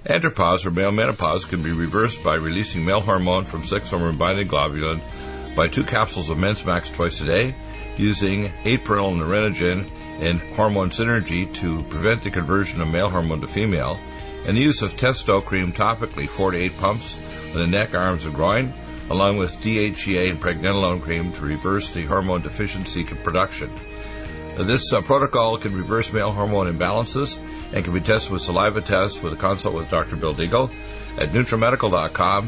Andropause, or male menopause, can be reversed by releasing male hormone from sex hormone-binding globulin by 2 capsules of Men's Max twice a day, using 8-perennial Nerenogen and hormone synergy to prevent the conversion of male hormone to female, and the use of Testo cream topically 4 to 8 pumps on the neck, arms, and groin, along with DHEA and pregnenolone cream to reverse the hormone deficiency production. This protocol can reverse male hormone imbalances and can be tested with saliva tests with a consult with Dr. Bill Deagle at NutriMedical.com,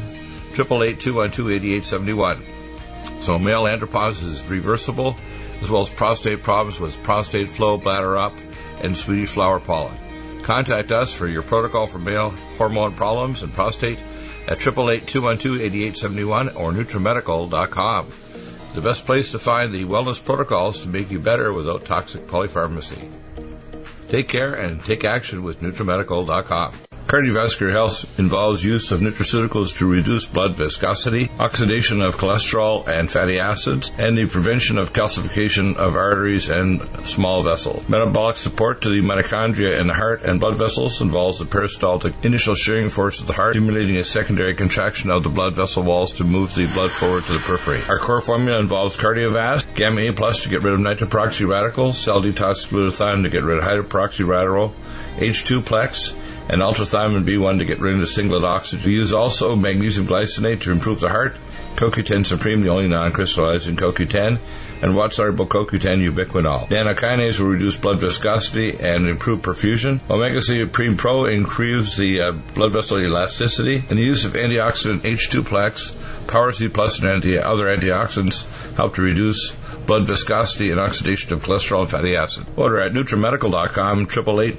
888-212-8871. So male andropause is reversible, as well as prostate problems with prostate flow, bladder up, and Swedish flower pollen. Contact us for your protocol for male hormone problems and prostate at 888-212-8871 or NutriMedical.com. The best place to find the wellness protocols to make you better without toxic polypharmacy. Take care and take action with NutriMedical.com. Cardiovascular health involves use of nutraceuticals to reduce blood viscosity, oxidation of cholesterol and fatty acids, and the prevention of calcification of arteries and small vessels. Metabolic support to the mitochondria in the heart and blood vessels involves the peristaltic initial shearing force of the heart, stimulating a secondary contraction of the blood vessel walls to move the blood forward to the periphery. Our core formula involves Cardiovasc, Gamma A Plus to get rid of nitroperoxy radicals, Cell Detox Glutathione to get rid of hydroperoxy radical, H2 Plex, and ultrathymine B1 to get rid of the singlet oxygen. We use also magnesium glycinate to improve the heart, CoQ10 Supreme, the only non-crystallizing CoQ10, and water-soluble CoQ10 ubiquinol. Nanokinase will reduce blood viscosity and improve perfusion. Omega-3 Supreme Pro improves the blood vessel elasticity, and the use of antioxidant H2 Plex, Power C Plus, and other antioxidants help to reduce blood viscosity and oxidation of cholesterol and fatty acid. Order at NutriMedical.com,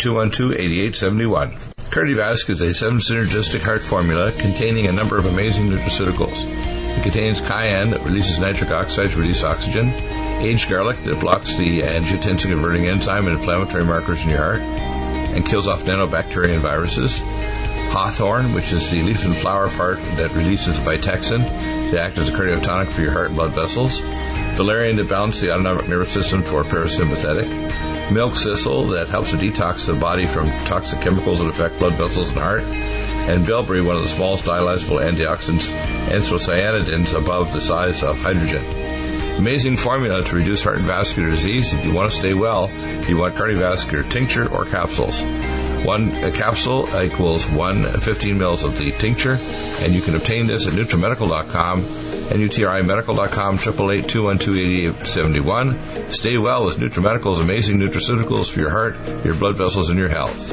888-212-8871. Cardiovasc is a 7-synergistic heart formula containing a number of amazing nutraceuticals. It contains cayenne that releases nitric oxide to release oxygen, aged garlic that blocks the angiotensin-converting enzyme and inflammatory markers in your heart and kills off nanobacteria and viruses, hawthorn, which is the leaf and flower part that releases Vitexin to act as a cardiotonic for your heart and blood vessels, valerian that balances the autonomic nervous system toward parasympathetic, milk thistle that helps to detox the body from toxic chemicals that affect blood vessels and heart, and bilberry, one of the smallest dialyzable antioxidants, anthocyanidins above the size of hydrogen. Amazing formula to reduce heart and vascular disease. If you want to stay well, you want cardiovascular tincture or capsules. One capsule equals 15 mils of the tincture, and you can obtain this at NutriMedical.com and UTRIMedical.com, 888-212-8871. Stay well with NutriMedical's amazing nutraceuticals for your heart, your blood vessels, and your health.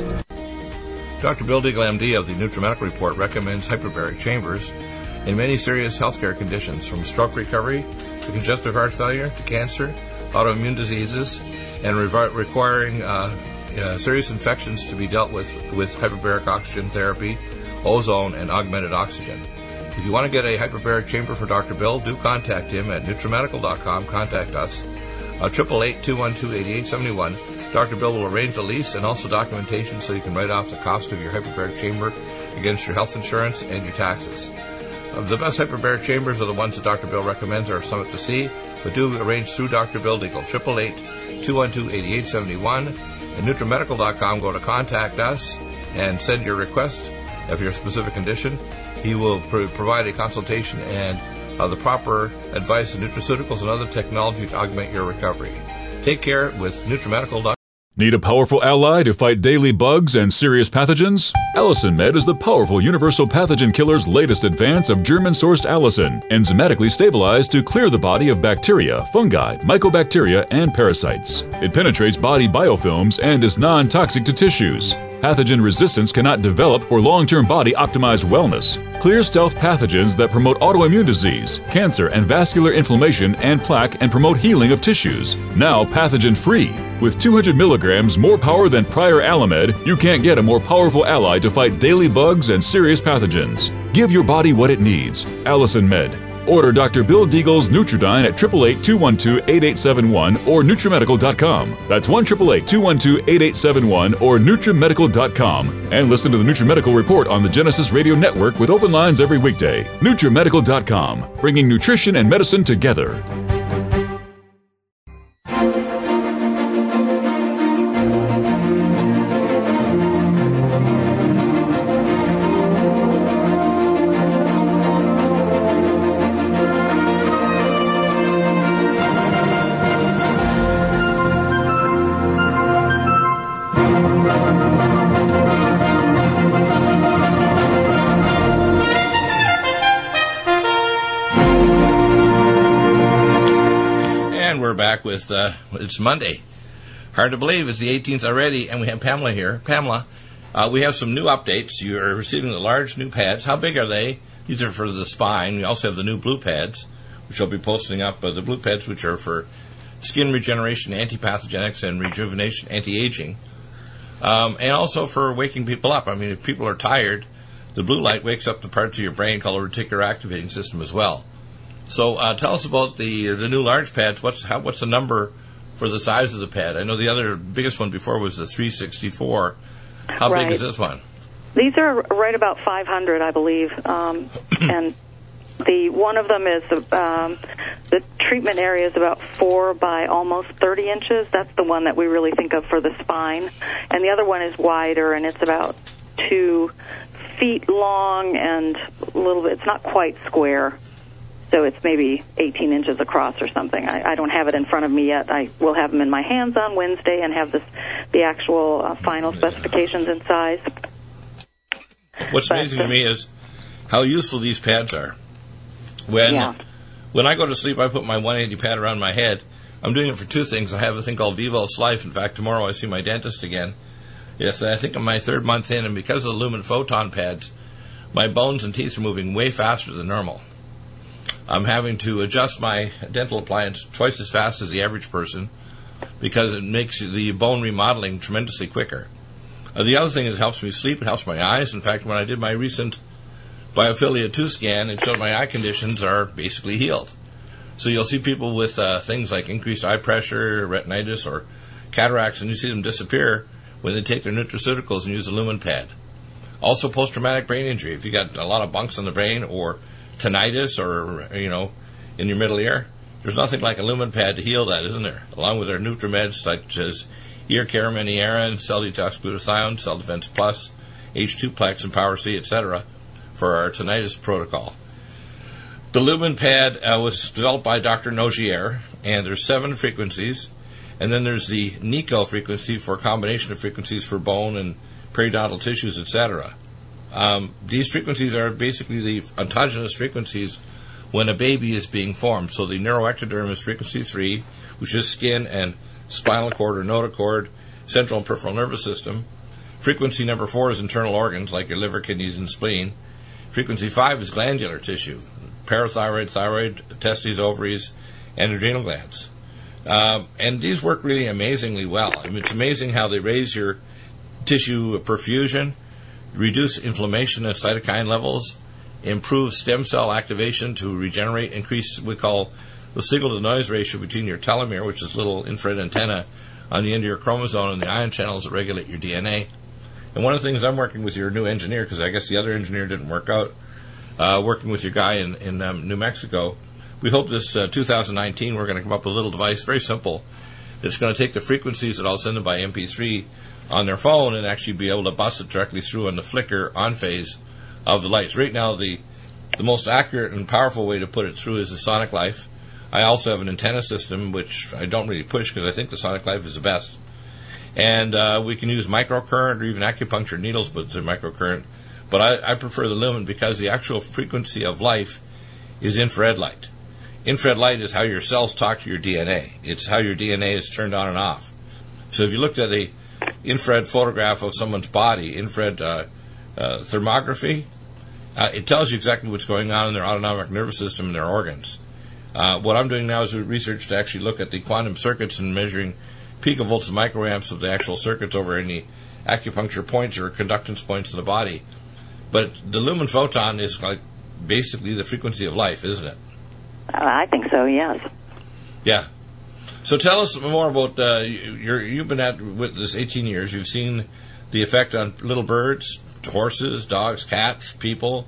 Dr. Bill Deagle, MD, of the NutriMedical Report recommends hyperbaric chambers in many serious healthcare conditions, from stroke recovery to congestive heart failure to cancer, autoimmune diseases, and requiring serious infections to be dealt with hyperbaric oxygen therapy, ozone, and augmented oxygen. If you want to get a hyperbaric chamber for Dr. Bill, do contact him at NutriMedical.com. Contact us. 888-212-8871. Dr. Bill will arrange the lease and also documentation so you can write off the cost of your hyperbaric chamber against your health insurance and your taxes. The best hyperbaric chambers are the ones that Dr. Bill recommends are Summit to See, but do arrange through Dr. Bill Deagle, 888-212-8871. At NutriMedical.com, go to Contact Us and send your request of your specific condition. He will provide a consultation and the proper advice on nutraceuticals and other technology to augment your recovery. Take care with NutriMedical.com. Need a powerful ally to fight daily bugs and serious pathogens? Allicin Med is the powerful universal pathogen killer's latest advance of German-sourced allicin, enzymatically stabilized to clear the body of bacteria, fungi, mycobacteria, and parasites. It penetrates body biofilms and is non-toxic to tissues. Pathogen resistance cannot develop for long-term body-optimized wellness. Clear stealth pathogens that promote autoimmune disease, cancer, and vascular inflammation and plaque and promote healing of tissues. Now pathogen-free. With 200 milligrams more power than prior Alamed, you can't get a more powerful ally to fight daily bugs and serious pathogens. Give your body what it needs. Allicin Med. Order Dr. Bill Deagle's Nutridyne at 888-212-8871 or NutriMedical.com. That's 1-888-212-8871 or NutriMedical.com. And listen to the NutriMedical Report on the Genesis Radio Network with open lines every weekday. NutriMedical.com, bringing nutrition and medicine together. back with, it's Monday. Hard to believe it's the 18th already, and we have Pamela here. Pamela, we have some new updates. You're receiving the large new pads. How big are they? These are for the spine. We also have the new blue pads, which I'll be posting up. The blue pads, which are for skin regeneration, antipathogenics, and rejuvenation, anti-aging. And also for waking people up. I mean, if people are tired, the blue light wakes up the parts of your brain called the reticular activating system as well. So tell us about the new large pads. What's the number for the size of the pad? I know the other biggest one before was the 364. How big is this one? These are right about 500, I believe. And the one of them is the treatment area is about 4 by almost 30 inches. That's the one that we really think of for the spine. And the other one is wider, and it's about 2 feet long and a little bit. It's not quite square. So it's maybe 18 inches across or something. I don't have it in front of me yet. I will have them in my hands on Wednesday and have the actual final specifications and size. What's amazing to me is how useful these pads are. When I go to sleep, I put my 180 pad around my head. I'm doing it for 2 things. I have a thing called Vivos Life. In fact, tomorrow I see my dentist again. Yes, I think I'm my 3rd month in, and because of the Lumen Photon pads, my bones and teeth are moving way faster than normal. I'm having to adjust my dental appliance twice as fast as the average person because it makes the bone remodeling tremendously quicker. The other thing is it helps me sleep. It helps my eyes. In fact, when I did my recent biophilia 2 scan, it showed my eye conditions are basically healed. So you'll see people with things like increased eye pressure, retinitis, or cataracts, and you see them disappear when they take their nutraceuticals and use the Lumen pad. Also, post-traumatic brain injury. If you got a lot of bunks on the brain or tinnitus or, in your middle ear, there's nothing like a Lumen pad to heal that, isn't there? Along with our NutriMeds such as Ear Care, Meniera, Cell Detox Glutathione, Cell Defense Plus, H2-Plex, and Power C, etc. for our tinnitus protocol. The Lumen pad was developed by Dr. Nogier, and there's 7 frequencies. And then there's the NICO frequency for a combination of frequencies for bone and periodontal tissues, etc. These frequencies are basically the autogenous frequencies when a baby is being formed. So the neuroectoderm is frequency 3, which is skin and spinal cord or notochord, central and peripheral nervous system. Frequency number 4 is internal organs like your liver, kidneys, and spleen. Frequency 5 is glandular tissue, parathyroid, thyroid, testes, ovaries, and adrenal glands. And these work really amazingly well. I mean, it's amazing how they raise your tissue perfusion, reduce inflammation of cytokine levels, improve stem cell activation to regenerate, increase what we call the signal-to-noise ratio between your telomere, which is little infrared antenna on the end of your chromosome, and the ion channels that regulate your DNA. And one of the things I'm working with your new engineer, because I guess the other engineer didn't work out, working with your guy in New Mexico, we hope this 2019 we're going to come up with a little device, very simple, that's going to take the frequencies that I'll send them by MP3 on their phone and actually be able to bust it directly through on the flicker on phase of the lights. Right now, the most accurate and powerful way to put it through is the Sonic Life. I also have an antenna system, which I don't really push because I think the Sonic Life is the best. And we can use microcurrent or even acupuncture needles with the microcurrent. But I prefer the Lumen because the actual frequency of life is infrared light. Infrared light is how your cells talk to your DNA. It's how your DNA is turned on and off. So if you looked at a infrared photograph of someone's body, infrared thermography, it tells you exactly what's going on in their autonomic nervous system and their organs. What I'm doing now is research to actually look at the quantum circuits and measuring picovolts and microamps of the actual circuits over any acupuncture points or conductance points in the body. But the Lumen Photon is like basically the frequency of life, isn't it? I think so, yes. Yeah. So tell us more about, you've been at with this 18 years. You've seen the effect on little birds, horses, dogs, cats, people.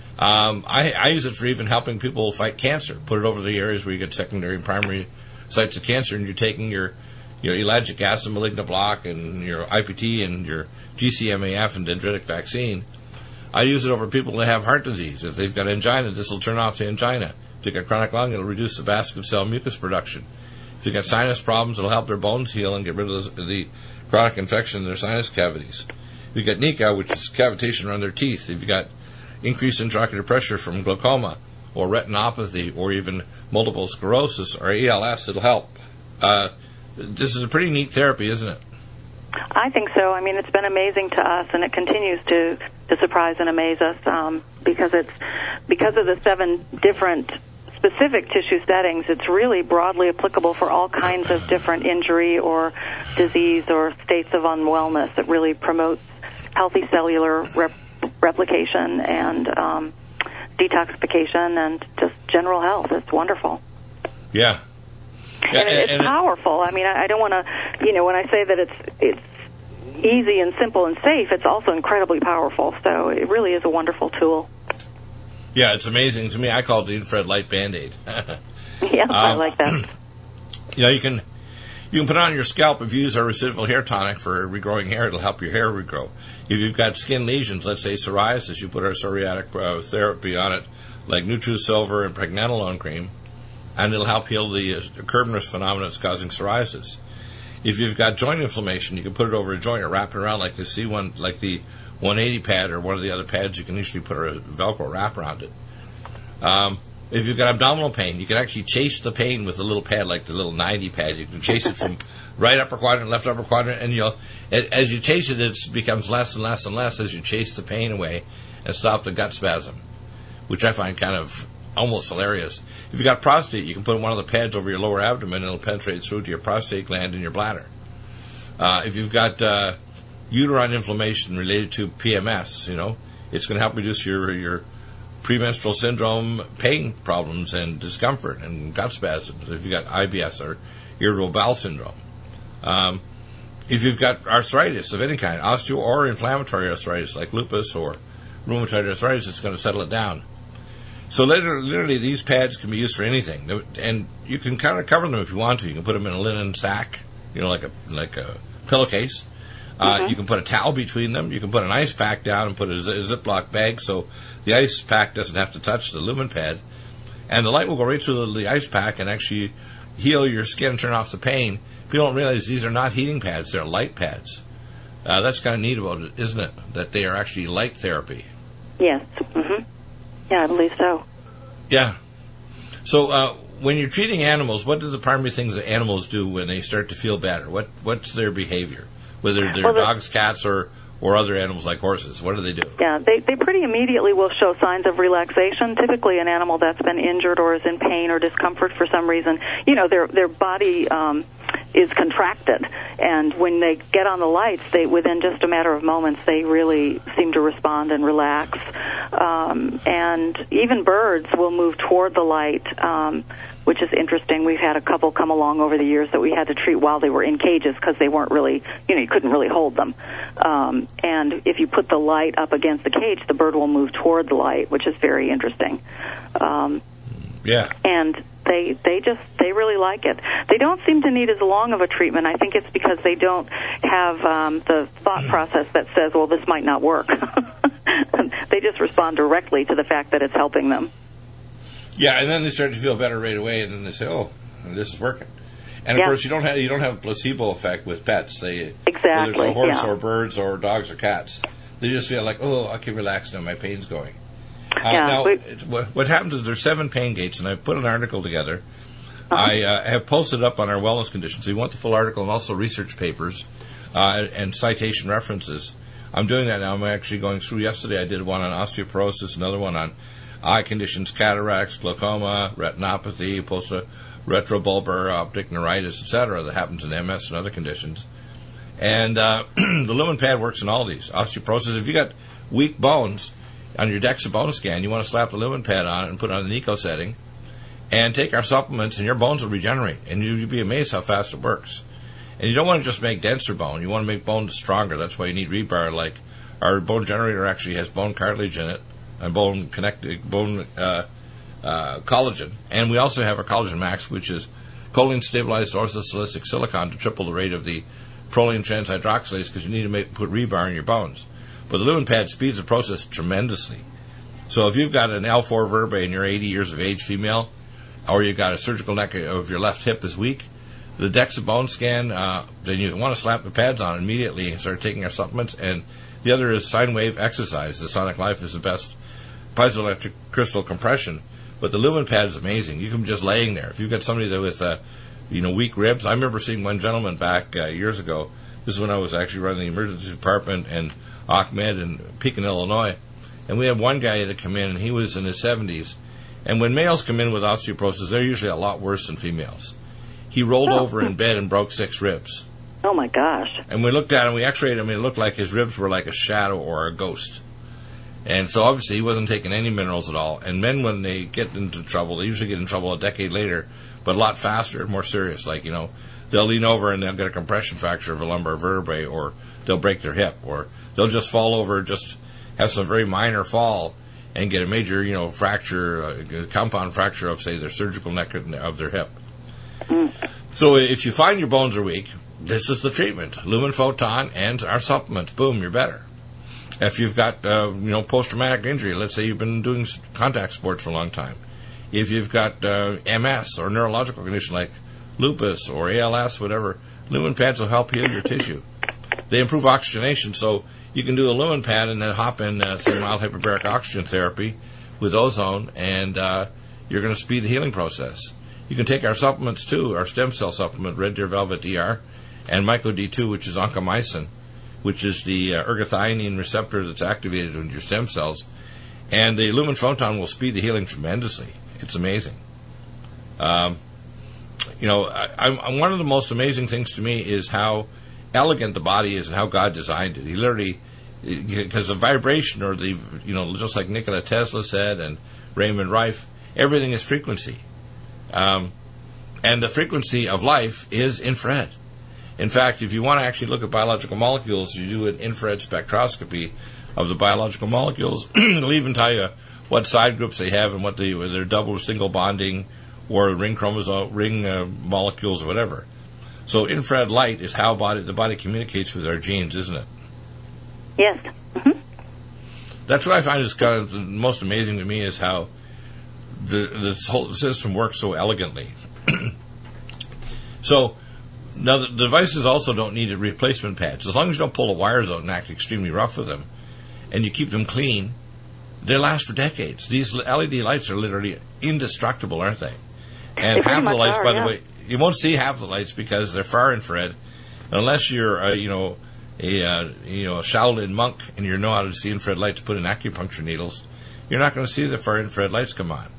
I use it for even helping people fight cancer. Put it over the areas where you get secondary and primary sites of cancer, and you're taking your ellagic acid malignant block and your IPT and your GCMAF and dendritic vaccine. I use it over people that have heart disease. If they've got angina, this will turn off the angina. If they've got chronic lung, it'll reduce the vascular cell mucus production. If they've got sinus problems, it'll help their bones heal and get rid of the chronic infection in their sinus cavities. If you've got NICA, which is cavitation around their teeth. If you've got increased intraocular pressure from glaucoma or retinopathy or even multiple sclerosis or ALS, it'll help. this is a pretty neat therapy, isn't it? I think so. I mean, it's been amazing to us, and it continues to surprise and amaze us because of the 7 different specific tissue settings. It's really broadly applicable for all kinds of different injury or disease or states of unwellness. It really promotes healthy cellular replication and detoxification and just general health. It's wonderful. Yeah. And it's powerful. I mean, I don't want to, when I say that it's easy and simple and safe, it's also incredibly powerful. So it really is a wonderful tool. Yeah, it's amazing. To me, I call it the infrared light Band-Aid. Yeah, I like that. You can put it on your scalp if you use our residual hair tonic for regrowing hair. It'll help your hair regrow. If you've got skin lesions, let's say psoriasis, you put our psoriatic therapy on it, like NutriSilver and Pregnenolone cream, and it'll help heal the Kerberos phenomenon that's causing psoriasis. If you've got joint inflammation, you can put it over a joint or wrap it around like the C1, like the 180 pad or one of the other pads. You can usually put a Velcro wrap around it. If you've got abdominal pain, you can actually chase the pain with a little pad like the little 90 pad. You can chase it from right upper quadrant, left upper quadrant, and as you chase it, it becomes less and less and less as you chase the pain away and stop the gut spasm, which I find kind of almost hilarious. If you've got prostate, you can put one of the pads over your lower abdomen and it'll penetrate through to your prostate gland and your bladder. If you've got uterine inflammation related to PMS, it's going to help reduce your premenstrual syndrome pain problems and discomfort and gut spasms. If you've got IBS or irritable bowel syndrome. If you've got arthritis of any kind, osteo or inflammatory arthritis like lupus or rheumatoid arthritis, it's going to settle it down. So literally, these pads can be used for anything, and you can kind of cover them if you want to. You can put them in a linen sack, like a pillowcase. You can put a towel between them. You can put an ice pack down and put a Ziploc bag so the ice pack doesn't have to touch the lumen pad, and the light will go right through the ice pack and actually heal your skin and turn off the pain. People don't realize these are not heating pads; they're light pads. That's kind of neat about it, isn't it? That they are actually light therapy. Yes. Mm-hmm. Yeah, I believe so. Yeah. So when you're treating animals, what are the primary things that animals do when they start to feel better? What's their behavior? Whether they're dogs, cats, or other animals like horses, what do they do? Yeah, they pretty immediately will show signs of relaxation. Typically an animal that's been injured or is in pain or discomfort for some reason, their body is contracted. And when they get on the lights, within just a matter of moments, they really seem to respond and relax. And even birds will move toward the light, which is interesting. We've had a couple come along over the years that we had to treat while they were in cages because they weren't really, you couldn't really hold them. And if you put the light up against the cage, the bird will move toward the light, which is very interesting. Yeah. And they really like it. They don't seem to need as long of a treatment. I think it's because they don't have the thought process that says, well, this might not work. They just respond directly to the fact that it's helping them. Yeah, and then they start to feel better right away, and then they say, "Oh, this is working." And of course, you don't have a placebo effect with pets. Exactly. Whether it's a horse or birds or dogs or cats, they just feel like, "Oh, I can relax now. My pain's going." Now, what happens is there's 7 pain gates, and I put an article together. I have posted up on our wellness conditions. So you want the full article and also research papers and citation references. I'm doing that now. I'm actually going through. Yesterday I did one on osteoporosis, another one on eye conditions, cataracts, glaucoma, retinopathy, retrobulbar optic neuritis, etc. that happens in MS and other conditions. And the lumen pad works in all these. Osteoporosis, if you got weak bones on your DEXA bone scan, you want to slap the lumen pad on it and put it on an eco setting and take our supplements, and your bones will regenerate. And you'll be amazed how fast it works. And you don't want to just make denser bone. You want to make bone stronger. That's why you need rebar. Like our bone generator actually has bone cartilage in it and bone collagen. And we also have our Collagen Max, which is choline stabilized orthosilicic silicon to triple the rate of the proline transhydroxylase because you need to put rebar in your bones. But the lumen pad speeds the process tremendously. So if you've got an L4 vertebrae and you're 80 years of age female, or you've got a surgical neck of your left hip is weak, the DEXA bone scan, then you want to slap the pads on immediately and start taking our supplements. And the other is sine wave exercise. The Sonic Life is the best piezoelectric crystal compression. But the lumen pad is amazing. You can just laying there. If you've got somebody that with weak ribs. I remember seeing one gentleman back years ago. This is when I was actually running the emergency department in Ahmed in Pekin, Illinois. And we had one guy that had come in, and he was in his 70s. And when males come in with osteoporosis, they're usually a lot worse than females. He rolled over in bed and broke 6 ribs. Oh, my gosh. And we looked at him, we x-rayed him, and it looked like his ribs were like a shadow or a ghost. And so obviously he wasn't taking any minerals at all. And men, when they get into trouble, they usually get in trouble a decade later, but a lot faster, more serious. Like, they'll lean over and they'll get a compression fracture of a lumbar vertebrae, or they'll break their hip, or they'll just fall over, just have some very minor fall and get a major, fracture, compound fracture of, say, their surgical neck of their hip. So if you find your bones are weak, this is the treatment. Lumen Photon and our supplements. Boom, you're better. If you've got, post-traumatic injury, let's say you've been doing contact sports for a long time. If you've got MS or neurological condition like lupus or ALS, whatever, lumen pads will help heal your tissue. They improve oxygenation, so you can do a lumen pad and then hop in, say, mild hyperbaric oxygen therapy with ozone, and you're going to speed the healing process. You can take our supplements, too, our stem cell supplement, Red Deer Velvet DR, and Myco D2, which is oncomycin, which is the ergothioneine receptor that's activated in your stem cells. And the Lumen Photon will speed the healing tremendously. It's amazing. One of the most amazing things to me is how elegant the body is and how God designed it. He literally, because of vibration, or just like Nikola Tesla said and Raymond Rife, everything is frequency. And the frequency of life is infrared. In fact, if you want to actually look at biological molecules, you do an infrared spectroscopy of the biological molecules. It'll even tell you what side groups they have and whether they're double or single bonding or ring molecules or whatever. So infrared light is how the body communicates with our genes, isn't it? Yes. Mm-hmm. That's what I find is kind of the most amazing to me, is how this whole system works so elegantly. So now the devices also don't need replacement pads. As long as you don't pull the wires out and act extremely rough with them, and you keep them clean, they last for decades. These LED lights are literally indestructible, aren't they? And half the lights, by the way, you won't see half the lights because they're far infrared. Unless you're, a Shaolin monk and you know how to see infrared lights put in acupuncture needles, you're not going to see the far infrared lights come on.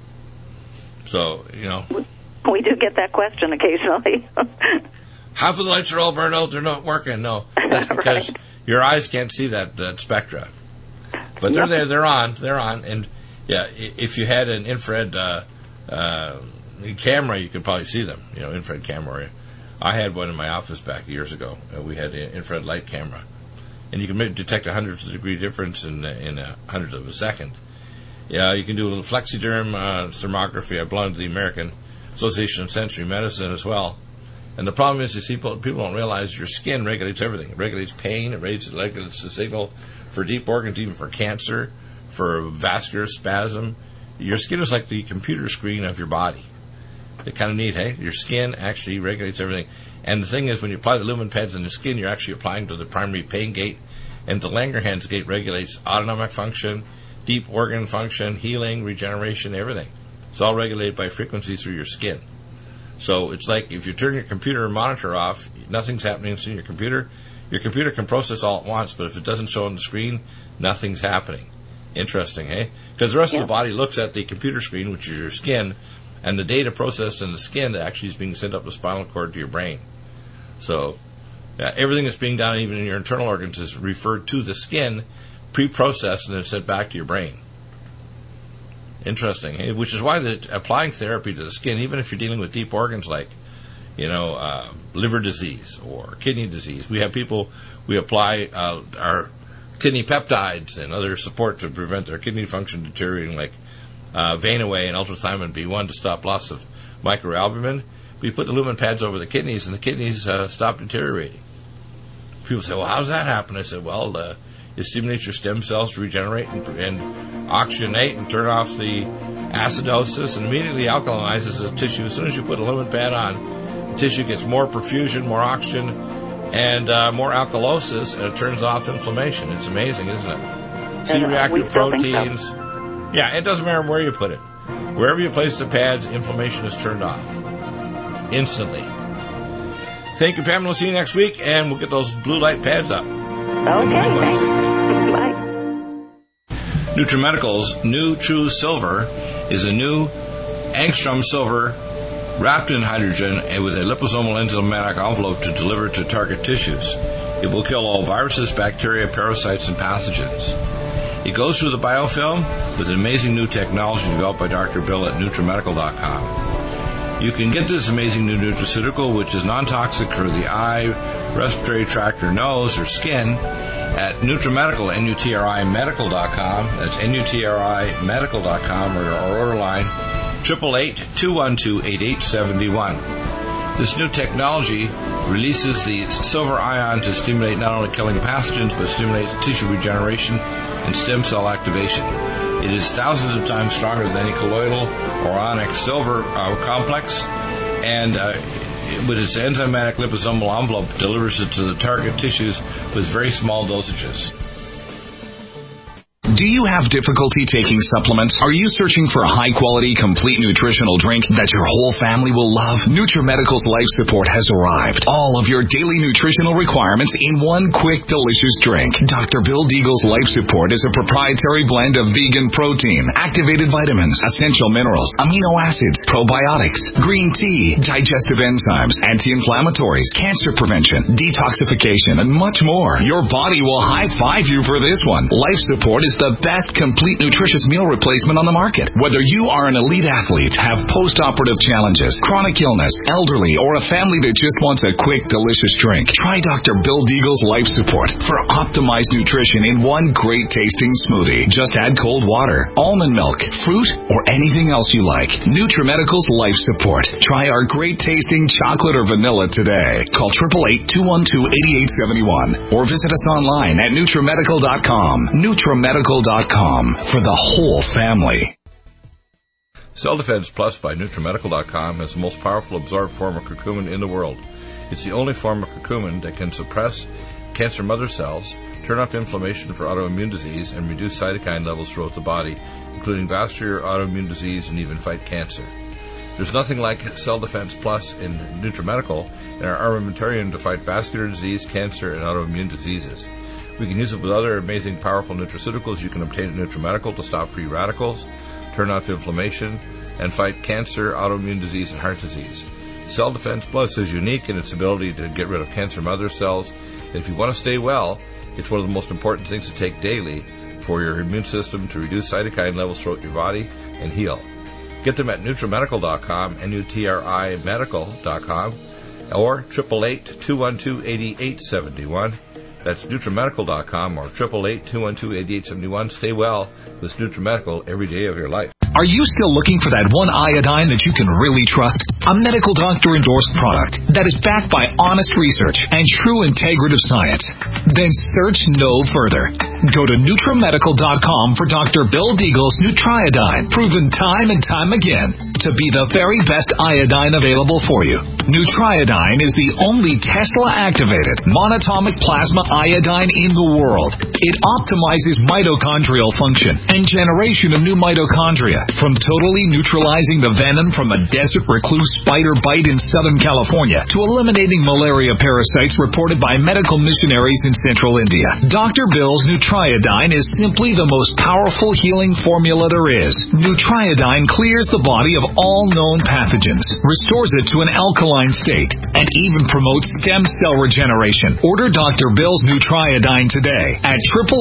So, we do get that question occasionally. Half of the lights are all burned out, they're not working. No, that's because your eyes can't see that spectra. But they're there, they're on. And, yeah, if you had an infrared camera, you could probably see them, infrared camera. I had one in my office back years ago. We had an infrared light camera. And you can detect a hundredth of a degree difference in a hundredth of a second. Yeah, you can do a little flexiderm thermography. I belong to the American Association of Sensory Medicine as well. And the problem is, you see, people don't realize your skin regulates everything. It regulates pain. It regulates the signal for deep organs, even for cancer, for vascular spasm. Your skin is like the computer screen of your body. It's kind of neat, hey? Your skin actually regulates everything. And the thing is, when you apply the lumen pads in the skin, you're actually applying to the primary pain gate. And the Langerhans gate regulates autonomic function, deep organ function, healing, regeneration, everything. It's all regulated by frequency through your skin. So it's like if you turn your computer monitor off, nothing's happening in your computer. Your computer can process all at once, but if it doesn't show on the screen, nothing's happening. Interesting, hey? Because the rest of the body looks at the computer screen, which is your skin, and the data processed in the skin actually is being sent up the spinal cord to your brain. So everything that's being done, even in your internal organs, is referred to the skin, pre-processed, and then sent back to your brain. Interesting, hey? Which is why applying therapy to the skin, even if you're dealing with deep organs like, liver disease or kidney disease, we have people, we apply our kidney peptides and other support to prevent their kidney function deteriorating, like Vein-Away and ultrathymine B1 to stop loss of microalbumin. We put the lumen pads over the kidneys, and the kidneys stop deteriorating. People say, well, how's that happen? I said, well, it stimulates your stem cells to regenerate and oxygenate and turn off the acidosis, and immediately alkalinizes the tissue. As soon as you put a lumen pad on, the tissue gets more perfusion, more oxygen, and more alkalosis, and it turns off inflammation. It's amazing, isn't it? C-reactive proteins. So. Yeah, it doesn't matter where you put it. Wherever you place the pads, inflammation is turned off. instantly. Thank you, Pamela. See you next week, and we'll get those blue light pads up. Okay, thanks. Bye. NutriMedical's new True Silver is a new angstrom silver wrapped in hydrogen and with a liposomal enzymatic envelope to deliver to target tissues. It will kill all viruses, bacteria, parasites, and pathogens. It goes through the biofilm with an amazing new technology developed by Dr. Bill at NutriMedical.com. You can get this amazing new nutraceutical, which is non-toxic for the eye, respiratory tract, or nose, or skin, at NutriMedical, NutriMedical.com. That's NutriMedical.com, or our order line, 888-212-8871. This new technology releases the silver ion to stimulate not only killing pathogens, but stimulates tissue regeneration and stem cell activation. It is thousands of times stronger than any colloidal or onyx silver complex, and with its enzymatic liposomal envelope, delivers it to the target tissues with very small dosages. Do you have difficulty taking supplements? Are you searching for a high-quality, complete nutritional drink that your whole family will love? NutriMedical's Life Support has arrived. All of your daily nutritional requirements in one quick, delicious drink. Dr. Bill Deagle's Life Support is a proprietary blend of vegan protein, activated vitamins, essential minerals, amino acids, probiotics, green tea, digestive enzymes, anti-inflammatories, cancer prevention, detoxification, and much more. Your body will high-five you for this one. Life Support is the best complete nutritious meal replacement on the market. Whether you are an elite athlete, have post-operative challenges, chronic illness, elderly, or a family that just wants a quick, delicious drink, try Dr. Bill Deagle's Life Support for optimized nutrition in one great tasting smoothie. Just add cold water, almond milk, fruit, or anything else you like. NutriMedical's Life Support. Try our great tasting chocolate or vanilla today. Call 888-212-8871 or visit us online at NutriMedical.com. NutriMedical.com for the whole family. Cell Defense Plus by NutriMedical.com has the most powerful absorbed form of curcumin in the world. It's the only form of curcumin that can suppress cancer mother cells, turn off inflammation for autoimmune disease, and reduce cytokine levels throughout the body, including vascular, autoimmune disease, and even fight cancer. There's nothing like Cell Defense Plus in NutriMedical and our armamentarium to fight vascular disease, cancer, and autoimmune diseases. We can use it with other amazing, powerful nutraceuticals you can obtain at NutriMedical to stop free radicals, turn off inflammation, and fight cancer, autoimmune disease, and heart disease. Cell Defense Plus is unique in its ability to get rid of cancer mother cells. And if you want to stay well, it's one of the most important things to take daily for your immune system to reduce cytokine levels throughout your body and heal. Get them at NutriMedical.com, NutriMedical.com, or 888-212-8871. That's NutriMedical.com or 888-212-8871. Stay well with NutriMedical every day of your life. Are you still looking for that one iodine that you can really trust? A medical doctor-endorsed product that is backed by honest research and true integrative science? Then search no further. Go to NutriMedical.com for Dr. Bill Deagle's Nutriodine, proven time and time again to be the very best iodine available for you. Nutriodine is the only Tesla-activated monatomic plasma iodine in the world. It optimizes mitochondrial function and generation of new mitochondria, from totally neutralizing the venom from a desert recluse spider bite in Southern California to eliminating malaria parasites reported by medical missionaries in Central India. Dr. Bill's Nutriodine is simply the most powerful healing formula there is. Nutriodine clears the body of all known pathogens, restores it to an alkaline state, and even promotes stem cell regeneration. Order Dr. Bill's Nutriodine today at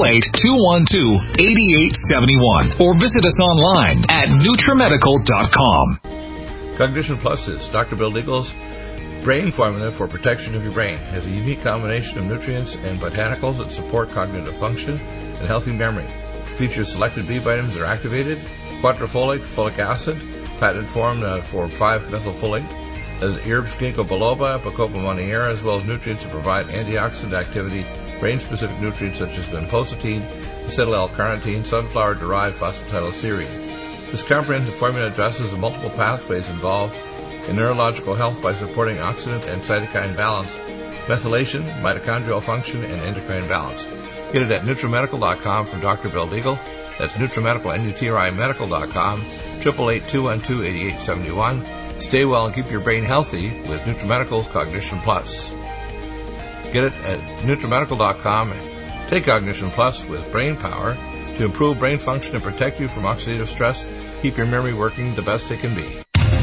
888-212-8871 or visit us online at NutriMedical.com. Cognition Plus is Dr. Bill Deagle's brain formula for protection of your brain. It has a unique combination of nutrients and botanicals that support cognitive function and healthy memory. It features selected B vitamins that are activated, quadrifolate, folic acid, patented form for 5-methylfolate, herbs ginkgo biloba, bacopa monnieri, as well as nutrients that provide antioxidant activity, brain-specific nutrients such as vinpocetine, acetyl-L-carnitine, sunflower-derived phosphatidylserine. This comprehensive formula addresses the multiple pathways involved in neurological health by supporting oxidant and cytokine balance, methylation, mitochondrial function, and endocrine balance. Get it at NutriMedical.com from Dr. Bill Deagle. That's NutriMedical, NutriMedical.com, 888-212-8871. Stay well and keep your brain healthy with NutriMedical's Cognition Plus. Get it at NutriMedical.com and take Cognition Plus with brain power to improve brain function and protect you from oxidative stress. Keep your memory working the best it can be.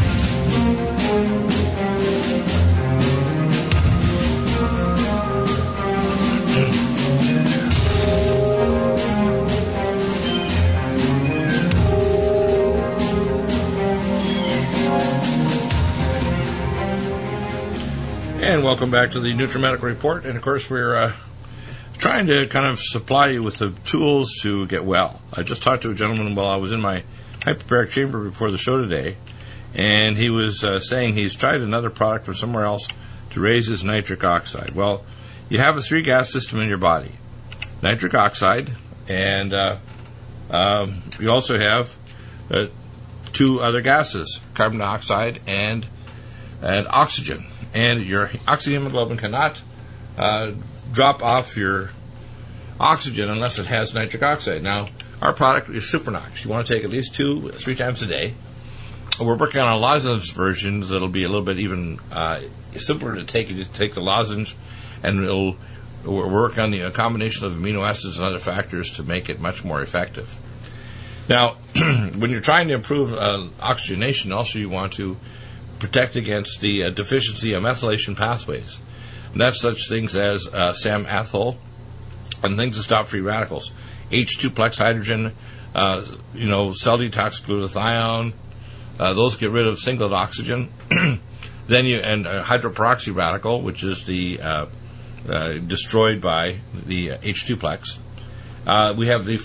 And welcome back to the NutriMedical Report. And, of course, we're trying to kind of supply you with the tools to get well. I just talked to a gentleman while I was in my hyperbaric chamber before the show today, and he was saying he's tried another product from somewhere else to raise his nitric oxide. Well, you have a three-gas system in your body. Nitric oxide, and you also have two other gases, carbon dioxide and oxygen. And your oxyhemoglobin cannot drop off your oxygen unless it has nitric oxide. Now, our product is Supernox. You want to take at least 2-3 times a day. We're working on a lozenge version that'll be a little bit even simpler to take. You just take the lozenge, and we're working on the combination of amino acids and other factors to make it much more effective. Now, when you're trying to improve oxygenation, also you want to protect against the deficiency of methylation pathways. And that's such things as SAM-ethyl and things that stop free radicals. H2-plex hydrogen, cell detox glutathione, those get rid of singlet oxygen. Then and hydroperoxy radical, which is the destroyed by the H2-plex. We have the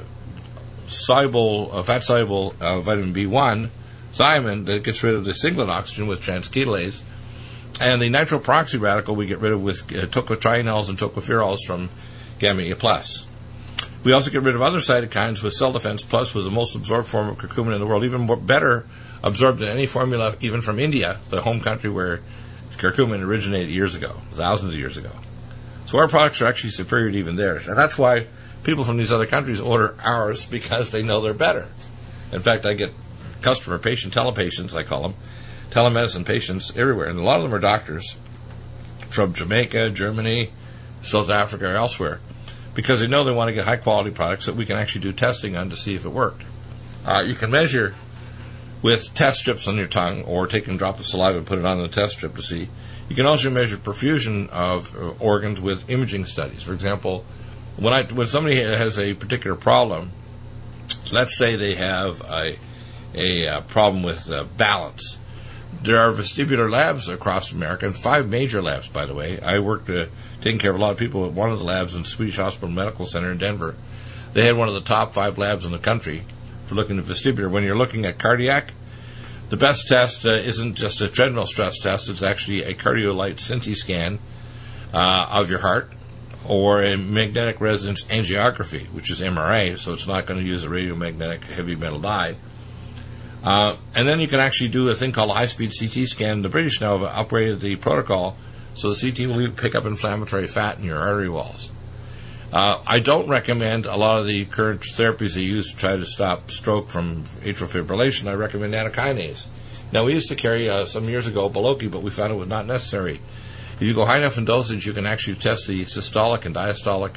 fat-soluble vitamin B1, thiamine, that gets rid of the singlet oxygen with transketolase. And the nitroperoxy radical we get rid of with tocotrienols and tocopherols from Gamma E+. We also get rid of other cytokines with Cell Defense Plus, was the most absorbed form of curcumin in the world, even more better absorbed than any formula, even from India, the home country where curcumin originated years ago, thousands of years ago. So our products are actually superior to even theirs. And that's why people from these other countries order ours, because they know they're better. In fact, I get patient telepatients, I call them, telemedicine patients everywhere, and a lot of them are doctors from Jamaica, Germany, South Africa, or elsewhere, because they know they want to get high-quality products that we can actually do testing on to see if it worked. You can measure with test strips on your tongue, or take a drop of saliva and put it on the test strip to see. You can also measure perfusion of organs with imaging studies. For example, when somebody has a particular problem, let's say they have a problem with balance. There are vestibular labs across America, and 5 major labs, by the way. I worked taking care of a lot of people at one of the labs in Swedish Hospital Medical Center in Denver. They had one of the top 5 labs in the country for looking at vestibular. When you're looking at cardiac, the best test isn't just a treadmill stress test. It's actually a cardiolite CT scan of your heart, or a magnetic resonance angiography, which is MRA, so it's not going to use a radiomagnetic heavy metal dye. And then you can actually do a thing called a high-speed CT scan. The British now have upgraded the protocol so the CT will even pick up inflammatory fat in your artery walls. I don't recommend a lot of the current therapies they use to try to stop stroke from atrial fibrillation. I recommend anakinase. Now, we used to carry some years ago Beloki, but we found it was not necessary. If you go high enough in dosage, you can actually test the systolic and diastolic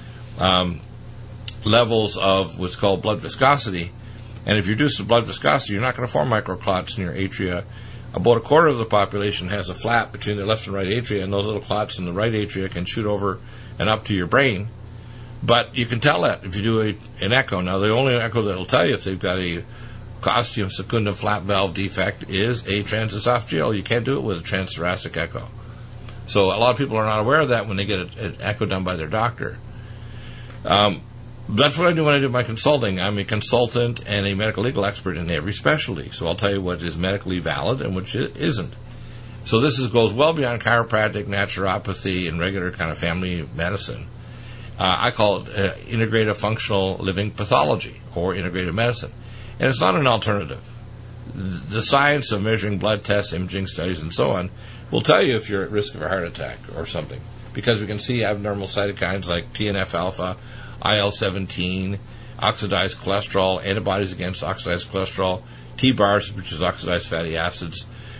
levels of what's called blood viscosity. And if you reduce the blood viscosity, you're not going to form microclots in your atria. About a quarter of the population has a flap between their left and right atria, and those little clots in the right atria can shoot over and up to your brain. But you can tell that if you do an echo. Now, the only echo that will tell you if they've got a ostium secundum flap valve defect is a transesophageal. You can't do it with a transthoracic echo. So a lot of people are not aware of that when they get an echo done by their doctor. That's what I do when I do my consulting. I'm a consultant and a medical legal expert in every specialty. So I'll tell you what is medically valid and which isn't. So this goes well beyond chiropractic, naturopathy, and regular kind of family medicine. I call it integrative functional living pathology, or integrative medicine. And it's not an alternative. The science of measuring blood tests, imaging studies, and so on will tell you if you're at risk of a heart attack or something, because we can see abnormal cytokines like TNF-alpha, IL-17, oxidized cholesterol, antibodies against oxidized cholesterol, T-bars, which is oxidized fatty acids,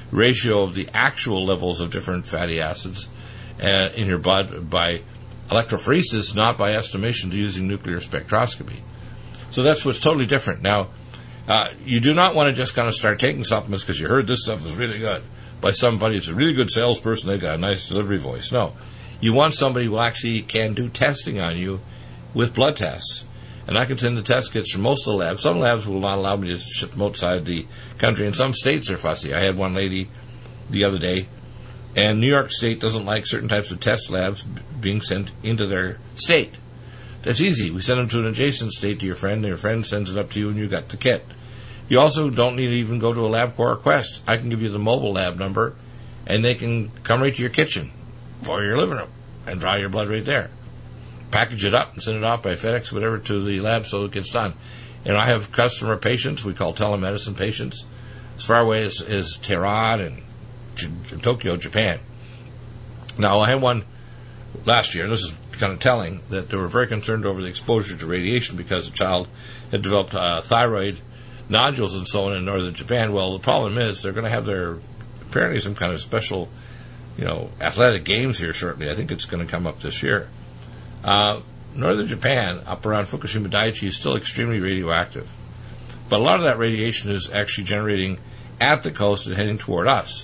ratio of the actual levels of different fatty acids in your blood by electrophoresis, not by estimation using nuclear spectroscopy. So that's what's totally different. Now, you do not want to just kind of start taking supplements because you heard this stuff is really good by somebody. It's a really good salesperson. They've got a nice delivery voice. No. You want somebody who actually can do testing on you with blood tests. And I can send the test kits from most of the labs. Some labs will not allow me to ship them outside the country, and some states are fussy. I had one lady the other day, and New York State doesn't like certain types of test labs being sent into their state. That's easy. We send them to an adjacent state to your friend, and your friend sends it up to you, and you got the kit. You also don't need to even go to a LabCorp or Quest. I can give you the mobile lab number, and they can come right to your kitchen or your living room and draw your blood right there. Package it up and send it off by FedEx, whatever, to the lab so it gets done. And I have customer patients, we call telemedicine patients, as far away as Tehran and Tokyo, Japan. Now, I had one last year, and this is kind of telling, that they were very concerned over the exposure to radiation because the child had developed thyroid nodules and so on in northern Japan. Well, the problem is they're going to have apparently some kind of special, athletic games here shortly. I think it's going to come up this year. Northern Japan, up around Fukushima Daiichi, is still extremely radioactive. But a lot of that radiation is actually generating at the coast and heading toward us.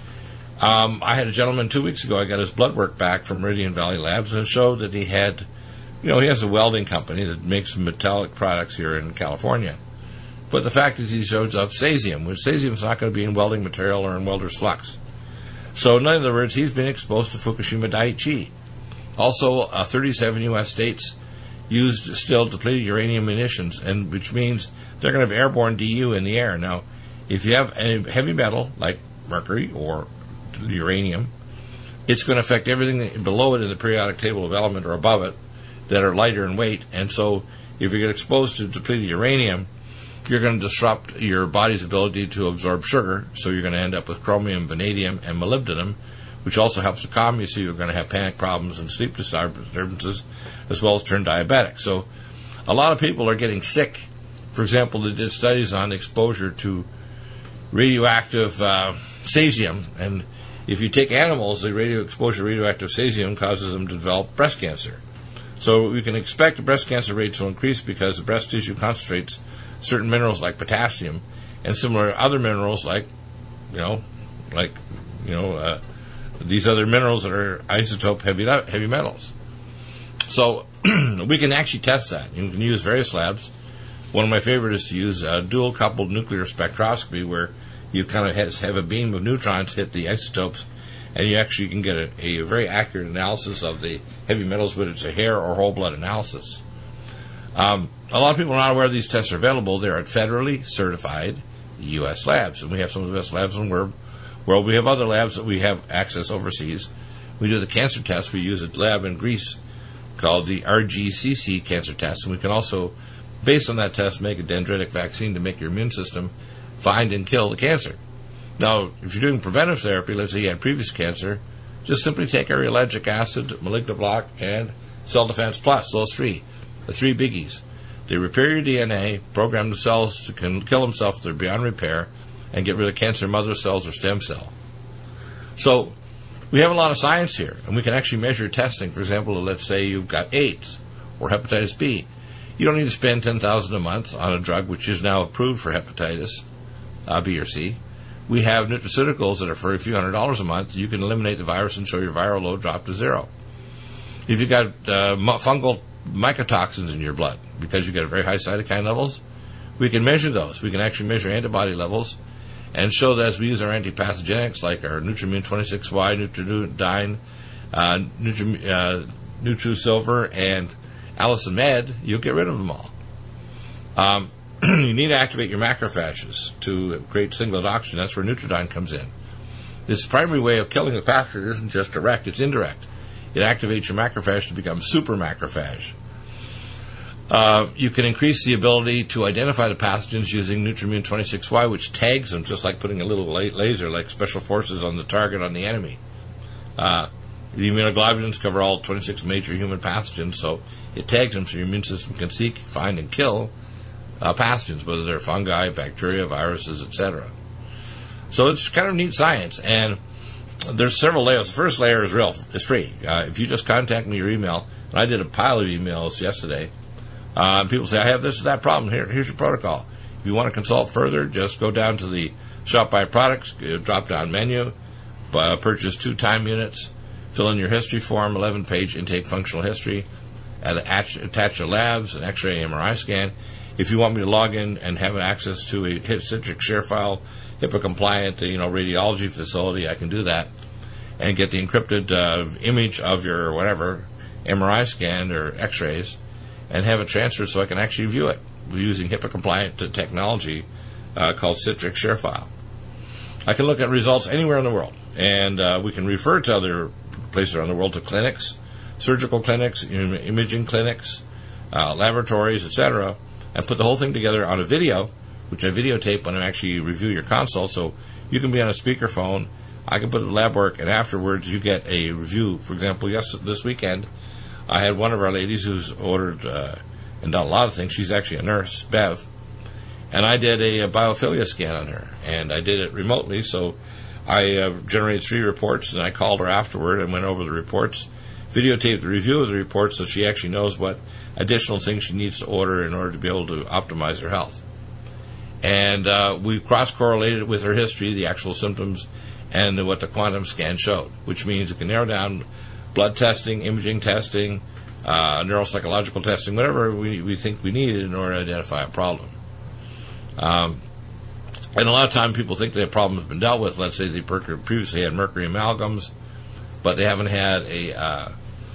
I had a gentleman 2 weeks ago, I got his blood work back from Meridian Valley Labs, and it showed that he had, he has a welding company that makes metallic products here in California. But the fact is he shows up cesium, which cesium is not going to be in welding material or in welder's flux. So in other words, he's been exposed to Fukushima Daiichi. Also, 37 U.S. states used still depleted uranium munitions, and which means they're going to have airborne DU in the air. Now, if you have a heavy metal like mercury or uranium, it's going to affect everything below it in the periodic table of element or above it that are lighter in weight. And so, if you get exposed to depleted uranium, you're going to disrupt your body's ability to absorb sugar. So you're going to end up with chromium, vanadium, and molybdenum, which also helps to calm you, so you're going to have panic problems and sleep disturbances, as well as turn diabetic. So a lot of people are getting sick. For example, they did studies on exposure to radioactive cesium, and if you take animals, the exposure to radioactive cesium causes them to develop breast cancer. So we can expect the breast cancer rates will increase because the breast tissue concentrates certain minerals like potassium and similar other minerals like these other minerals that are isotope heavy metals. So we can actually test that. You can use various labs. One of my favorite is to use dual-coupled nuclear spectroscopy, where you kind of have a beam of neutrons hit the isotopes, and you actually can get a very accurate analysis of the heavy metals, whether it's a hair or whole blood analysis. A lot of people are not aware these tests are available. They're at federally certified U.S. labs, and we have some of the best labs in the world. We have other labs that we have access overseas. We do the cancer test. We use a lab in Greece called the RGCC cancer test, and we can also, based on that test, make a dendritic vaccine to make your immune system find and kill the cancer. Now, if you're doing preventive therapy, let's say you had previous cancer, just simply take urologic acid, malignoblock, and Cell Defense Plus, those three, the three biggies. They repair your DNA, program the cells to kill themselves if they're beyond repair, and get rid of cancer mother cells or stem cell. So we have a lot of science here, and we can actually measure testing. For example, let's say you've got AIDS or hepatitis B. You don't need to spend $10,000 a month on a drug which is now approved for hepatitis B or C. We have nutraceuticals that are for a few $100s a month. You can eliminate the virus and show your viral load drop to zero. If you've got fungal mycotoxins in your blood because you've got very high cytokine levels, we can measure those. We can actually measure antibody levels and show that as we use our antipathogenics like our Nutrimune 26Y, Nutridyne, NutriSilver, and Allison Med, you'll get rid of them all. You need to activate your macrophages to create singlet oxygen. That's where Nutridyne comes in. This primary way of killing the pathogen isn't just direct, it's indirect. It activates your macrophage to become super macrophage. You can increase the ability to identify the pathogens using Nutrimune 26Y, which tags them just like putting a little laser, like special forces, on the target on the enemy. The immunoglobulins cover all 26 major human pathogens, so it tags them so your immune system can seek, find, and kill pathogens, whether they're fungi, bacteria, viruses, etc. So it's kind of neat science, and there's several layers. The first layer is free. If you just contact me your email, and I did a pile of emails yesterday, people say, I have this or that problem. Here's your protocol. If you want to consult further, just go down to the Shop By Products, drop-down menu, purchase 2 time units, fill in your history form, 11-page intake functional history, attach your labs, an X-ray, MRI scan. If you want me to log in and have access to a Citrix share file, HIPAA-compliant, radiology facility, I can do that, and get the encrypted image of your whatever MRI scan or X-rays, and have it transferred so I can actually view it using HIPAA-compliant technology called Citrix ShareFile. I can look at results anywhere in the world, and we can refer to other places around the world, to clinics, surgical clinics, imaging clinics, laboratories, etc., and put the whole thing together on a video, which I videotape when I actually review your consult, so you can be on a speakerphone, I can put it in lab work, and afterwards you get a review. For example, this weekend, I had one of our ladies who's ordered and done a lot of things. She's actually a nurse, Bev, and I did a biophilia scan on her, and I did it remotely, so I generated 3 reports, and I called her afterward and went over the reports, videotaped the review of the reports so she actually knows what additional things she needs to order in order to be able to optimize her health. And we cross-correlated it with her history, the actual symptoms, and what the quantum scan showed, which means it can narrow down blood testing, imaging testing, neuropsychological testing, whatever we think we need in order to identify a problem. And a lot of time people think their problem has been dealt with. Let's say they previously had mercury amalgams, but they haven't had a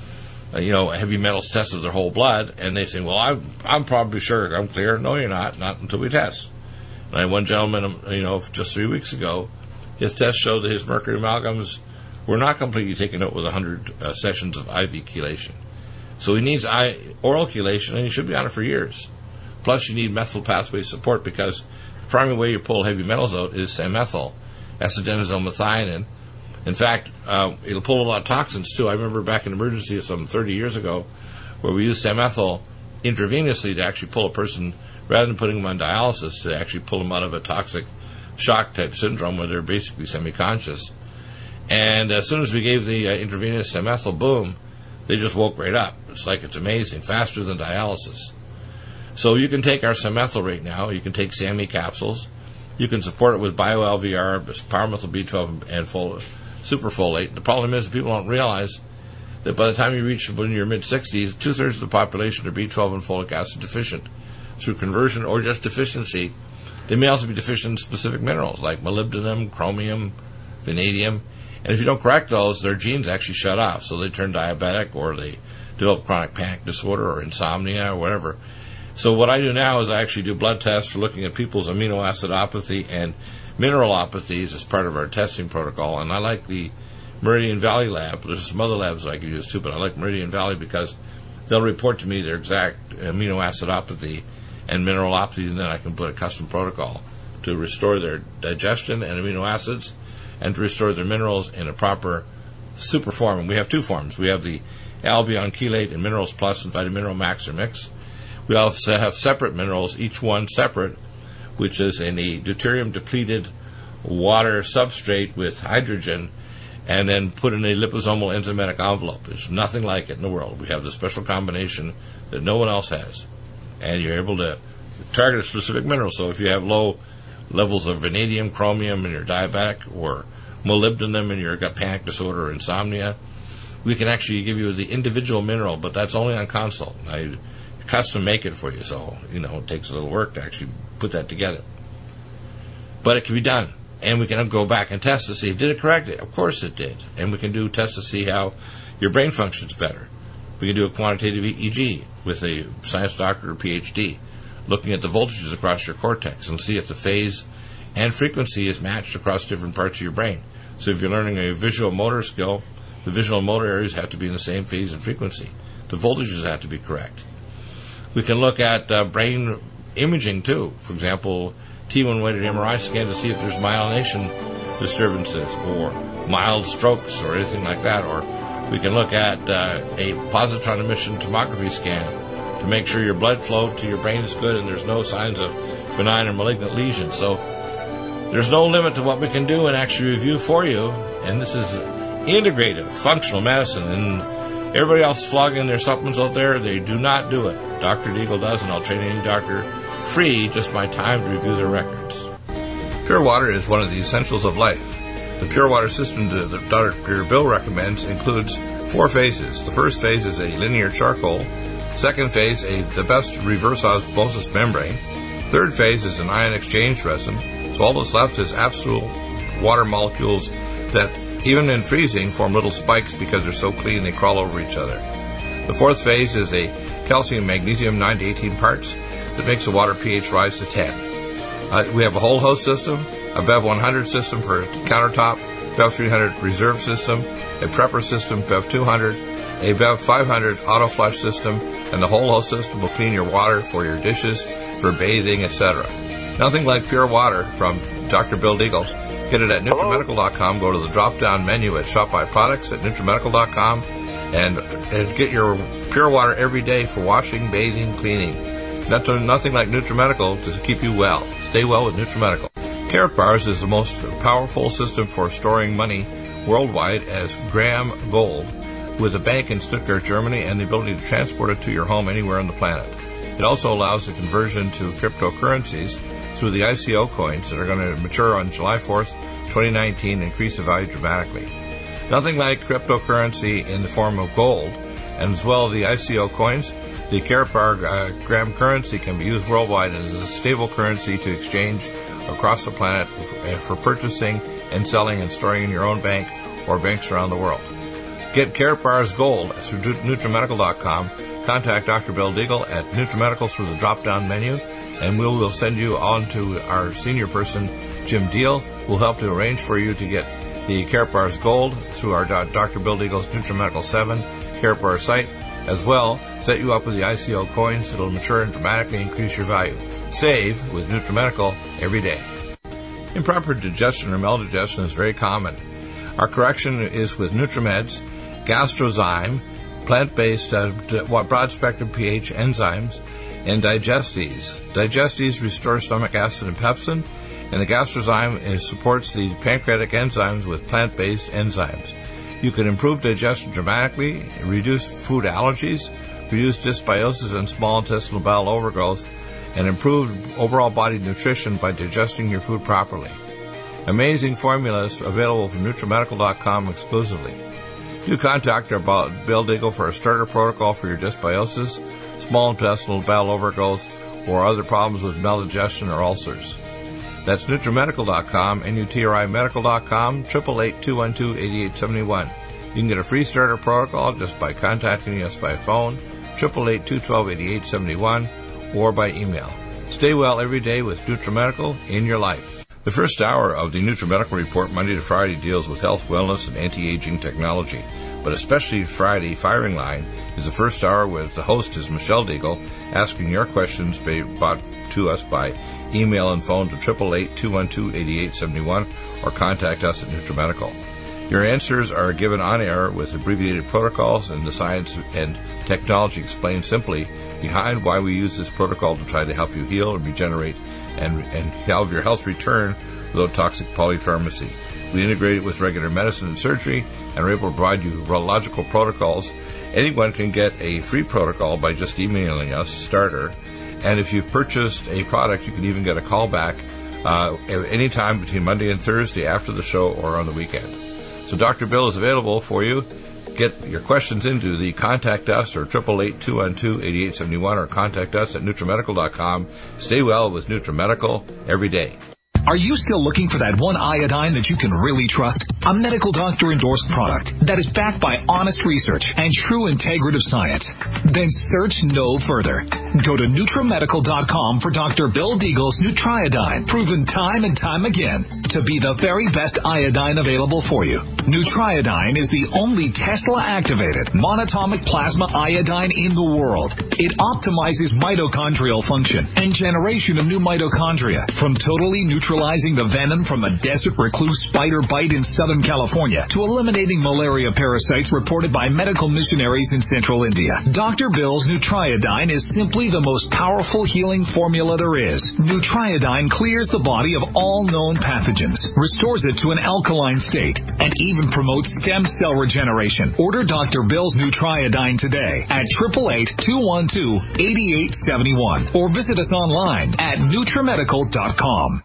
heavy metals test of their whole blood, and they say, well, I'm probably sure I'm clear. No, you're not until we test. And I had one gentleman, just 3 weeks ago, his test showed that his mercury amalgams were not completely taken out with 100 sessions of IV chelation. So he needs oral chelation, and he should be on it for years. Plus, you need methyl pathway support, because the primary way you pull heavy metals out is samethyl, acetinosyl methionine. In fact, it'll pull a lot of toxins, too. I remember back in emergency some 30 years ago where we used samethyl intravenously to actually pull a person, rather than putting them on dialysis, to actually pull them out of a toxic shock-type syndrome where they're basically semi-conscious. And as soon as we gave the intravenous samethyl, boom, they just woke right up. It's amazing, faster than dialysis. So you can take our samethyl right now. You can take SAMI capsules. You can support it with bio-LVR, power-methyl B12, and superfolate. The problem is people don't realize that by the time you reach when you're mid-60s, 2/3 of the population are B12 and folic acid deficient through conversion or just deficiency. They may also be deficient in specific minerals like molybdenum, chromium, vanadium. And if you don't correct those, their genes actually shut off. So they turn diabetic, or they develop chronic panic disorder or insomnia or whatever. So what I do now is I actually do blood tests for looking at people's amino acidopathy and mineralopathies as part of our testing protocol. And I like the Meridian Valley lab. There's some other labs I can use too, but I like Meridian Valley because they'll report to me their exact amino acidopathy and mineralopathy, and then I can put a custom protocol to restore their digestion and amino acids and to restore their minerals in a proper super form. And we have 2 forms. We have the Albion Chelate and Minerals Plus and Vitamineral Max or Mix. We also have separate minerals, each one separate, which is in a deuterium-depleted water substrate with hydrogen, and then put in a liposomal enzymatic envelope. There's nothing like it in the world. We have the special combination that no one else has. And you're able to target a specific mineral. So if you have low levels of vanadium, chromium, and you're diabetic, or molybdenum and you've got panic disorder or insomnia, we can actually give you the individual mineral, but that's only on consult. I custom make it for you, so it takes a little work to actually put that together. But it can be done, and we can go back and test to see, did it correct it? Of course it did. And we can do tests to see how your brain functions better. We can do a quantitative EEG with a science doctor or PhD, looking at the voltages across your cortex and see if the phase and frequency is matched across different parts of your brain. So if you're learning a visual motor skill, the visual motor areas have to be in the same phase and frequency. The voltages have to be correct. We can look at brain imaging too. For example, T1-weighted MRI scan to see if there's myelination disturbances or mild strokes or anything like that. Or we can look at a positron emission tomography scan to make sure your blood flow to your brain is good and there's no signs of benign or malignant lesions. So There's no limit to what we can do and actually review for you. And this is integrative, functional medicine. And everybody else flogging their supplements out there, they do not do it. Dr. Deagle does, and I'll train any doctor free just my time to review their records. Pure water is one of the essentials of life. The pure water system that Dr. Bill recommends includes 4 phases. The first phase is a linear charcoal. Second phase, the best reverse osmosis membrane. Third phase is an ion exchange resin. So all that's left is absolute water molecules that, even in freezing, form little spikes because they're so clean they crawl over each other. The fourth phase is a calcium magnesium 9 to 18 parts that makes the water pH rise to 10. We have a whole host system, a BEV 100 system for countertop, BEV 300 reserve system, a prepper system, BEV 200, a BEV 500 auto flush system, and the whole host system will clean your water for your dishes, for bathing, etc. Nothing like pure water from Dr. Bill Deagle. Get it at NutriMedical.com. Go to the drop-down menu at Shop by Products at NutriMedical.com and get your pure water every day for washing, bathing, cleaning. Nothing like NutriMedical to keep you well. Stay well with NutriMedical. Carrot Bars is the most powerful system for storing money worldwide as Graham Gold, with a bank in Stuttgart, Germany, and the ability to transport it to your home anywhere on the planet. It also allows the conversion to cryptocurrencies through the ICO coins that are going to mature on July 4th, 2019, and increase the value dramatically. Nothing like cryptocurrency in the form of gold, and as well as the ICO coins. The Carrot Bar Graham currency can be used worldwide as a stable currency to exchange across the planet for purchasing and selling and storing in your own bank or banks around the world. Get Carrot Bars Gold through NutriMedical.com. Contact Dr. Bill Deagle at NutriMedical through the drop-down menu, and we will send you on to our senior person, Jim Deal, who will help to arrange for you to get the Carrot Bars Gold through our Dr. Bill Deagle's NutriMedical 7 Carrot Bar site, as well set you up with the ICO coins that will mature and dramatically increase your value. Save with NutriMedical every day. Improper digestion or maldigestion is very common. Our correction is with NutriMeds, Gastrozyme, plant-based broad-spectrum pH enzymes, and Digestes. Digestes restore stomach acid and pepsin, and the Gastrozyme supports the pancreatic enzymes with plant-based enzymes. You can improve digestion dramatically, reduce food allergies, reduce dysbiosis and small intestinal bowel overgrowth, and improve overall body nutrition by digesting your food properly. Amazing formulas available from NutriMedical.com exclusively. Do contact our Bill Deagle for a starter protocol for your dysbiosis, small intestinal bowel overgrowth, or other problems with maldigestion or ulcers. That's NutriMedical.com, NutriMedical.com, 888-212-8871. You can get a free starter protocol just by contacting us by phone, 888-212-8871, or by email. Stay well every day with NutriMedical in your life. The first hour of the NutriMedical Report, Monday to Friday, deals with health, wellness, and anti-aging technology. But especially Friday, Firing Line, is the first hour with the host is Michelle Deagle, asking your questions brought to us by email and phone to 888-212-8871 or contact us at NutriMedical. Your answers are given on air with abbreviated protocols and the science and technology explained simply behind why we use this protocol to try to help you heal and regenerate and have your health return without toxic polypharmacy. We integrate it with regular medicine and surgery and are able to provide you logical protocols. Anyone can get a free protocol by just emailing us, starter. And if you've purchased a product, you can even get a call back any time between Monday and Thursday after the show or on the weekend. So Dr. Bill is available for you. Get your questions into the Contact Us or 888-212-8871 or contact us at NutriMedical.com. Stay well with NutriMedical every day. Are you still looking for that one iodine that you can really trust? A medical doctor endorsed product that is backed by honest research and true integrative science? Then search no further. Go to NutriMedical.com for Dr. Bill Deagle's Nutriodine, proven time and time again to be the very best iodine available for you. Nutriodine is the only Tesla-activated monatomic plasma iodine in the world. It optimizes mitochondrial function and generation of new mitochondria, from totally neutralizing the venom from a desert recluse spider bite in some Southern California to eliminating malaria parasites reported by medical missionaries in central India. Dr. Bill's Nutriodine is simply the most powerful healing formula there is. Nutriodine clears the body of all known pathogens, restores it to an alkaline state, and even promotes stem cell regeneration. Order Dr. Bill's Nutriodine today at 888-212-8871 or visit us online at NutriMedical.com.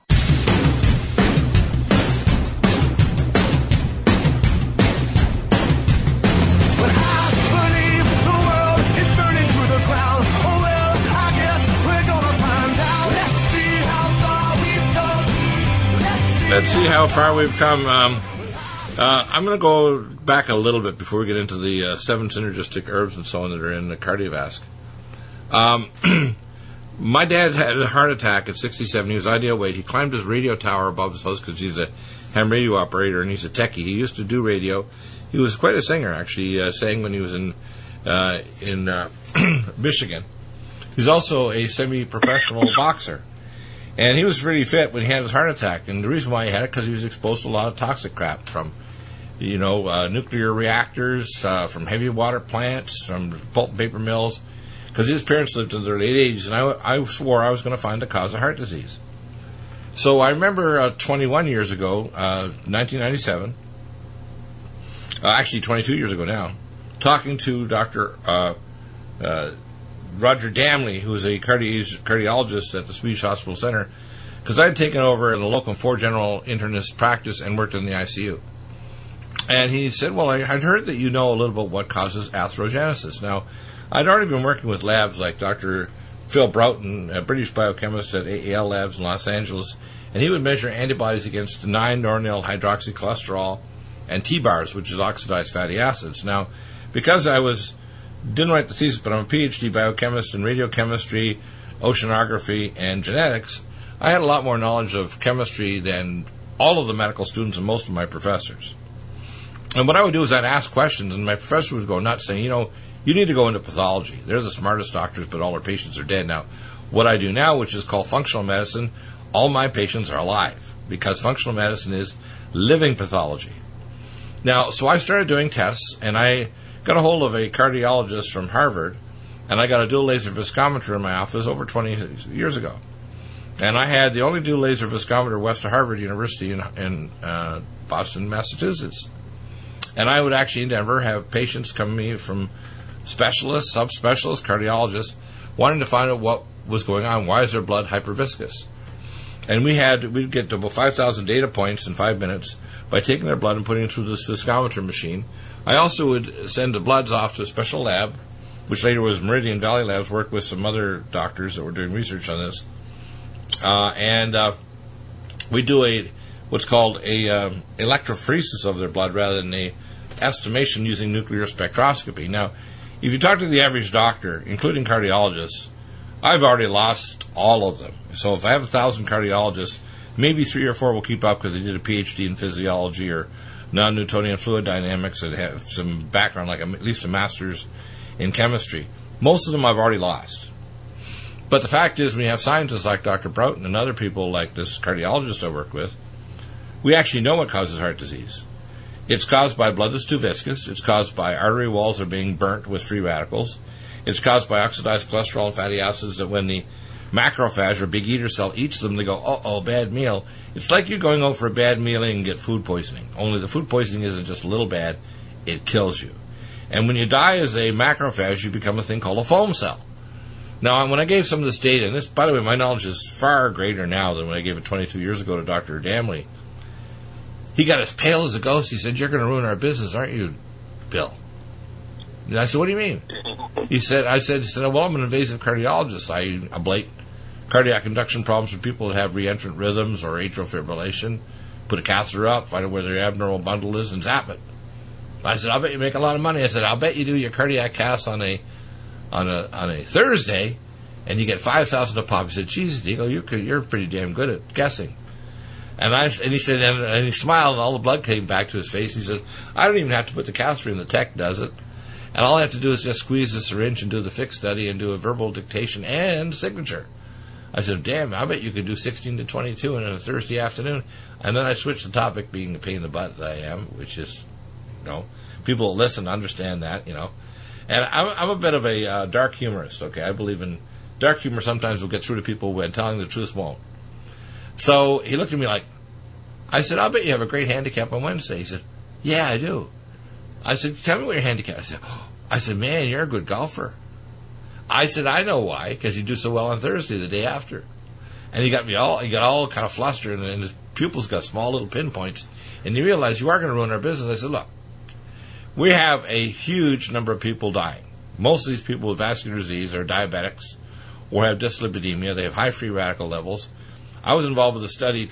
Let's see how far we've come. I'm going to go back a little bit before we get into the 7 synergistic herbs and so on that are in the Cardiovasc. My dad had a heart attack at 67. He was ideal weight. He climbed his radio tower above his house because he's a ham radio operator and he's a techie. He used to do radio. He was quite a singer, actually, sang when he was in Michigan. He's also a semi-professional boxer. And he was really fit when he had his heart attack. And the reason why he had it, because he was exposed to a lot of toxic crap from, nuclear reactors, from heavy water plants, from pulp and paper mills. Because his parents lived in their late 80s, and I swore I was going to find the cause of heart disease. So I remember 21 years ago, 1997, actually 22 years ago now, talking to Dr. Roger Damley, who was a cardiologist at the Swedish Hospital Center, because I had taken over the Locum 4 general internist practice and worked in the ICU. And he said, well, I'd heard that you know a little bit what causes atherogenesis. Now, I'd already been working with labs like Dr. Phil Broughton, a British biochemist at AAL Labs in Los Angeles, and he would measure antibodies against 9-nornyl hydroxycholesterol and T-bars, which is oxidized fatty acids. Now, because I didn't write the thesis, but I'm a PhD biochemist in radiochemistry, oceanography, and genetics, I had a lot more knowledge of chemistry than all of the medical students and most of my professors. And what I would do is I'd ask questions, and my professor would go nuts saying, you need to go into pathology. They're the smartest doctors, but all their patients are dead. Now, what I do now, which is called functional medicine, all my patients are alive, because functional medicine is living pathology. Now, so I started doing tests, and I got a hold of a cardiologist from Harvard, and I got a dual laser viscometer in my office over 20 years ago. And I had the only dual laser viscometer west of Harvard University in Boston, Massachusetts. And I would actually in Denver have patients come to me from specialists, subspecialists, cardiologists, wanting to find out what was going on. Why is their blood hyperviscous? And we'd get to about 5,000 data points in 5 minutes by taking their blood and putting it through this viscometer machine. I also would send the bloods off to a special lab, which later was Meridian Valley Labs, worked with some other doctors that were doing research on this. We do what's called a electrophoresis of their blood rather than a estimation using nuclear spectroscopy. Now, if you talk to the average doctor, including cardiologists, I've already lost all of them. So if I have 1,000 cardiologists, maybe 3 or 4 will keep up because they did a PhD in physiology or non-Newtonian fluid dynamics and have some background, like at least a master's in chemistry. Most of them I've already lost. But the fact is, when you have scientists like Dr. Broughton and other people like this cardiologist I work with, we actually know what causes heart disease. It's caused by blood that's too viscous. It's caused by artery walls that are being burnt with free radicals. It's caused by oxidized cholesterol and fatty acids that when the macrophage or big eater cell eats them, they go, uh-oh, bad meal. It's like you're going out for a bad meal and get food poisoning. Only the food poisoning isn't just a little bad, it kills you. And when you die as a macrophage, you become a thing called a foam cell. Now, when I gave some of this data, and this, by the way, my knowledge is far greater now than when I gave it 22 years ago to Dr. Damley, he got as pale as a ghost. He said, "You're going to ruin our business, aren't you, Bill?" And I said, "What do you mean?" He said, well, I'm an invasive cardiologist. I ablate cardiac induction problems for people that have reentrant rhythms or atrial fibrillation, put a catheter up, find out where their abnormal bundle is, and zap it. I said, "I'll bet you make a lot of money." I said, "I'll bet you do your cardiac cath on a Thursday, and you get 5,000 a pop." He said, "Geez, Deagle, you're pretty damn good at guessing." And he said, and he smiled, and all the blood came back to his face. He said, "I don't even have to put the catheter in. The tech does it. And all I have to do is just squeeze the syringe and do the fix study and do a verbal dictation and signature." I said, damn, I bet you could do 16 to 22 on a Thursday afternoon. And then I switched the topic, being the pain in the butt that I am, which is, people that listen understand that, And I'm a bit of a dark humorist, okay? I believe in dark humor sometimes will get through to people when telling the truth won't. So he looked at me like, I said, I'll bet you have a great handicap on Wednesday. He said, yeah, I do. I said, tell me what your handicap is. I said, man, you're a good golfer. I said, I know why, because you do so well on Thursday, the day after. And he got all kind of flustered, and his pupils got small little pinpoints. And you realize you are going to ruin our business. I said, look, we have a huge number of people dying. Most of these people with vascular disease are diabetics or have dyslipidemia. They have high free radical levels. I was involved with a study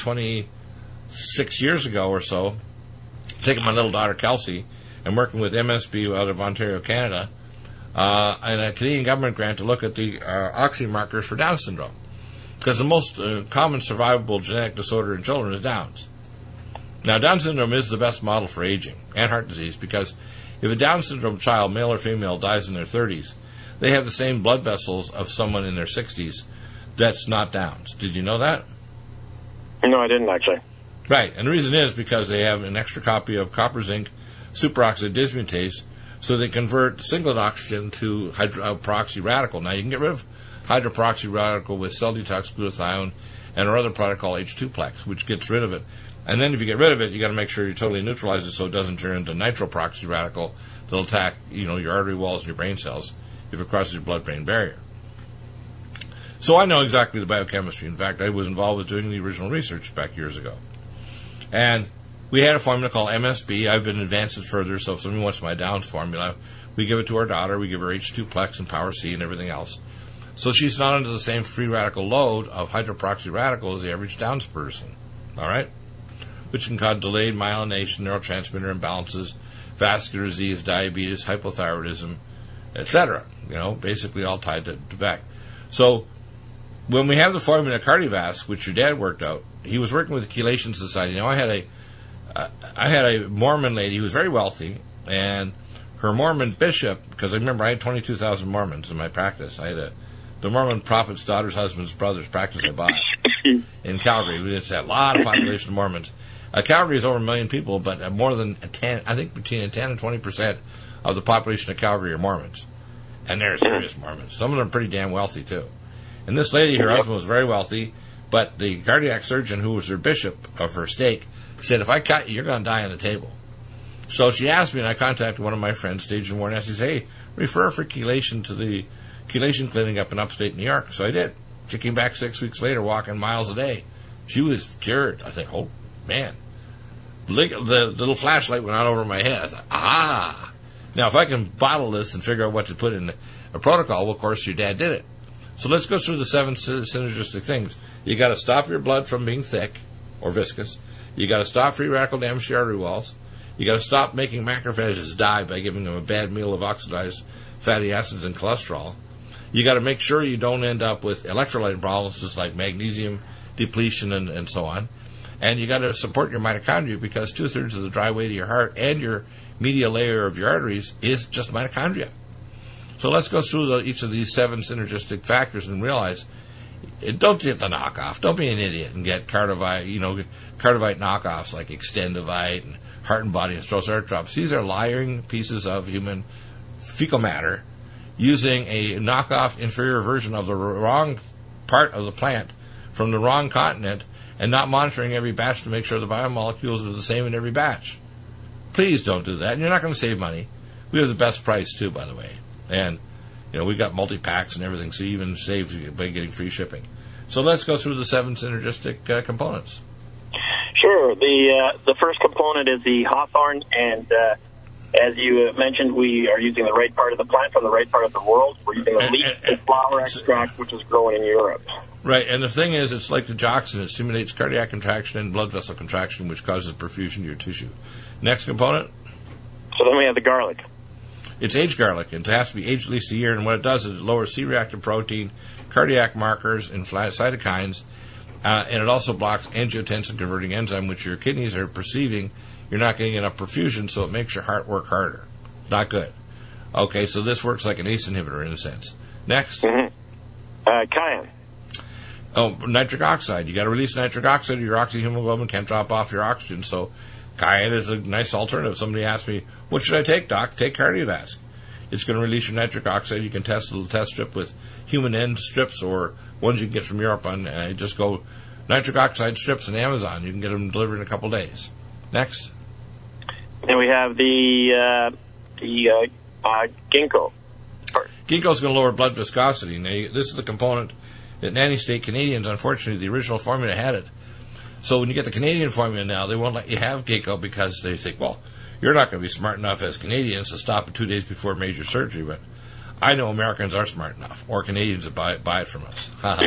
26 years ago or so, taking my little daughter Kelsey and working with MSB out of Ontario, Canada, and a Canadian government grant to look at the oxy markers for Down syndrome. Because the most common survivable genetic disorder in children is Down's. Now, Down syndrome is the best model for aging and heart disease, because if a Down syndrome child, male or female, dies in their 30s, they have the same blood vessels of someone in their 60s that's not Down's. Did you know that? No, I didn't, actually. Right, and the reason is because they have an extra copy of copper zinc superoxide dismutase, so they convert singlet oxygen to hydroperoxy radical. Now, you can get rid of hydroperoxy radical with cell detox glutathione and our other product called H2-Plex, which gets rid of it. And then if you get rid of it, you got to make sure you totally neutralize it so it doesn't turn into nitroperoxy radical that'll attack, your artery walls and your brain cells if it crosses your blood-brain barrier. So I know exactly the biochemistry. In fact, I was involved with doing the original research back years ago. And we had a formula called MSB. I've been advanced it further, so if somebody wants my Downs formula, we give it to our daughter. We give her H2-Plex and Power C and everything else. So she's not under the same free radical load of hydroperoxy radical as the average Downs person. All right? Which can cause delayed myelination, neurotransmitter imbalances, vascular disease, diabetes, hypothyroidism, etc. Basically all tied to back. So when we have the formula Cardiovasc, which your dad worked out, he was working with the Chelation Society. Now, I had a Mormon lady who was very wealthy, and her Mormon bishop, because I remember I had 22,000 Mormons in my practice. I had the Mormon prophet's daughter's husband's brother's practice I bought in Calgary. It's a lot of population of Mormons. Calgary is over 1 million people, but more than 10, I think between 10 and 20% of the population of Calgary are Mormons. And they're serious Mormons. Some of them are pretty damn wealthy, too. And this lady, her husband was very wealthy, but the cardiac surgeon, who was her bishop of her stake, said, if I cut you, you're going to die on the table. So she asked me, and I contacted one of my friends, Stage Warren, and he said, hey, refer for chelation to the chelation clinic up in upstate New York. So I did. She came back 6 weeks later, walking miles a day. She was cured. I thought, oh, man. The little flashlight went on over my head. I thought, ah. Now, if I can bottle this and figure out what to put in a protocol, well, of course, your dad did it. So let's go through the 7 synergistic things. You got to stop your blood from being thick or viscous. You got to stop free radical damage to your artery walls. You got to stop making macrophages die by giving them a bad meal of oxidized fatty acids and cholesterol. You got to make sure you don't end up with electrolyte problems, just like magnesium depletion and so on. And you got to support your mitochondria, because 2/3 of the dry weight of your heart and your medial layer of your arteries is just mitochondria. So let's go through each of these 7 synergistic factors and realize, don't get the knockoff. Don't be an idiot and get Cardivite knockoffs like Extendivite and Heart and Body and Strauss Heart Drops. These are lying pieces of human fecal matter using a knockoff inferior version of the wrong part of the plant from the wrong continent, and not monitoring every batch to make sure the biomolecules are the same in every batch. Please don't do that. And you're not going to save money. We have the best price, too, by the way. And, we've got multi-packs and everything, so you even save by getting free shipping. So let's go through the 7 synergistic components. Sure. The first component is the hawthorn, and as you mentioned, we are using the right part of the plant from the right part of the world. We're using a leaf flower extract, which is growing in Europe. Right, and the thing is, it's like the digoxin. It stimulates cardiac contraction and blood vessel contraction, which causes perfusion to your tissue. Next component? So then we have the garlic. It's aged garlic. It has to be aged at least a year, and what it does is it lowers C-reactive protein, cardiac markers, and cytokines, and it also blocks angiotensin-converting enzyme, which your kidneys are perceiving you're not getting enough perfusion, so it makes your heart work harder. Not good. Okay, so this works like an ACE inhibitor in a sense. Next. Cayenne. Oh, nitric oxide. You got to release nitric oxide or your oxyhemoglobin can't drop off your oxygen. So cayenne is a nice alternative. Somebody asked me, what should I take, Doc? Take Cardiovasc. It's going to release your nitric oxide. You can test a little test strip with human end strips or ones you can get from Europe. Just go nitric oxide strips on Amazon. You can get them delivered in a couple days. Next. And we have the ginkgo. Ginkgo is going to lower blood viscosity. Now, this is the component that nanny state Canadians, unfortunately, the original formula had it. So when you get the Canadian formula now, they won't let you have ginkgo because they think, well, you're not going to be smart enough as Canadians to stop it 2 days before major surgery. But I know Americans are smart enough, or Canadians that buy it from us.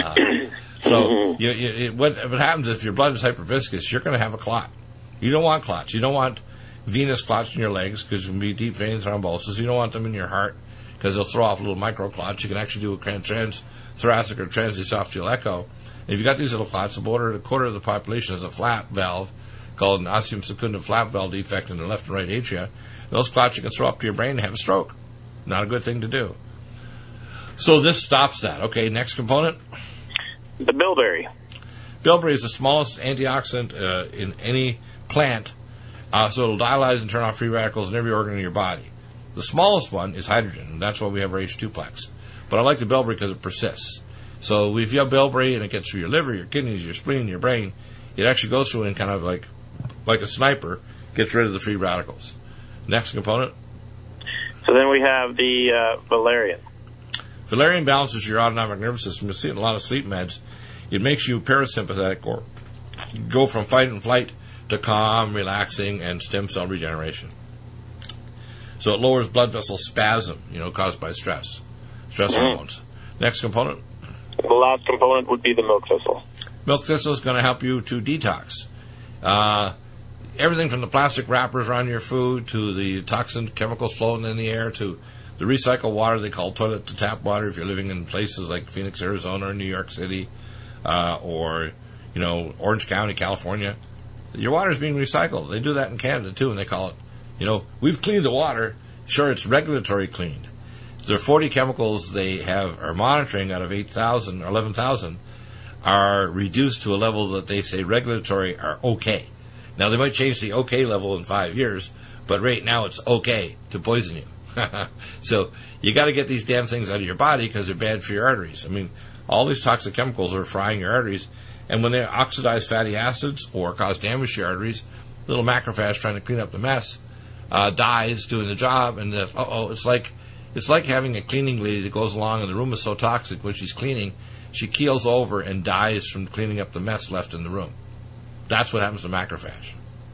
So what happens if your blood is hyperviscous, you're going to have a clot. You don't want clots. You don't want venous clots in your legs because it can be deep vein thrombosis. You don't want them in your heart because they'll throw off little microclots. You can actually do a transthoracic or transesophageal echo. And if you've got these little clots, about a quarter of the population has a flap valve called an ostium secundum flap valve defect in the left and right atria. Those clots you can throw up to your brain and have a stroke. Not a good thing to do. So this stops that. Okay, next component. The bilberry. Bilberry is the smallest antioxidant in any plant, so it'll dialyze and turn off free radicals in every organ in your body. The smallest one is hydrogen, and that's why we have our H2-plex. But I like the bilberry because it persists. So if you have bilberry and it gets through your liver, your kidneys, your spleen, your brain, it actually goes through and kind of like a sniper, gets rid of the free radicals. Next component. So then we have the valerian. Valerian balances your autonomic nervous system. You'll see it in a lot of sleep meds. It makes you parasympathetic or go from fight and flight to calm, relaxing, and stem cell regeneration. So it lowers blood vessel spasm, caused by stress hormones. Next component. The last component would be the milk thistle. Milk thistle is going to help you to detox. Everything from the plastic wrappers around your food to the toxin chemicals floating in the air to the recycled water they call toilet to tap water if you're living in places like Phoenix, Arizona, or New York City, or Orange County, California. Your water is being recycled. They do that in Canada too, and they call it, we've cleaned the water. Sure, it's regulatory cleaned. There are 40 chemicals they are monitoring out of 8,000 or 11,000 are reduced to a level that they say regulatory are okay. Now, they might change the okay level in 5 years, but right now it's okay to poison you. So you got to get these damn things out of your body because they're bad for your arteries. I mean, all these toxic chemicals are frying your arteries, and when they oxidize fatty acids or cause damage to your arteries, little macrophage trying to clean up the mess dies doing the job, and it's like having a cleaning lady that goes along and the room is so toxic when she's cleaning, she keels over and dies from cleaning up the mess left in the room. That's what happens to macrophage.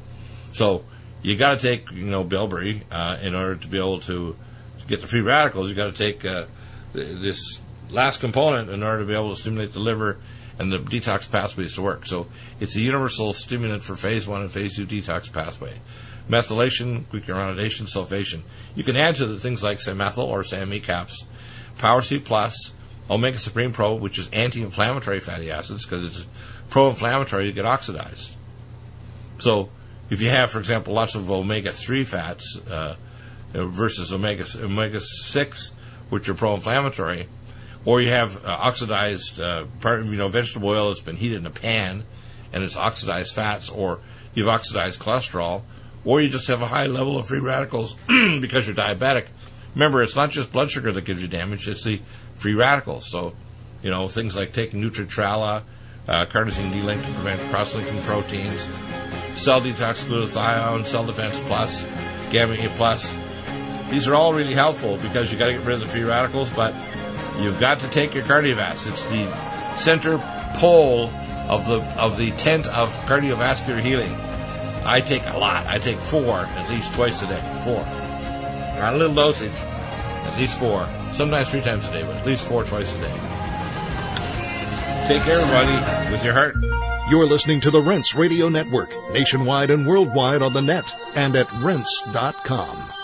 So you got to take, bilberry in order to be able to get the free radicals. You got to take this last component in order to be able to stimulate the liver and the detox pathways to work. So it's a universal stimulant for phase 1 and phase 2 detox pathway. Methylation, glucuronidation, sulfation. You can add to the things like Samethyl or SAMe caps, Power C+, Omega Supreme Pro, which is anti-inflammatory fatty acids because it's pro-inflammatory to get oxidized. So if you have, for example, lots of omega-3 fats versus omega-6, which are pro-inflammatory, or you have oxidized vegetable oil that's been heated in a pan and it's oxidized fats, or you've oxidized cholesterol, or you just have a high level of free radicals because you're diabetic. Remember, it's not just blood sugar that gives you damage, it's the free radicals. So, things like taking Nutritrala, carnosine D-link to prevent cross-linking proteins, cell detox glutathione, cell defense plus, gamma A plus. These are all really helpful because you got to get rid of the free radicals, but you've got to take your Cardiovasc. It's the center pole of the tent of cardiovascular healing. I take a lot. I take 4 at least twice a day. 4. Not a little dosage. At least 4. Sometimes 3 times a day, but at least 4 twice a day. Take care, everybody, with your heart. You're listening to the Rense Radio Network, nationwide and worldwide on the net and at rense.com.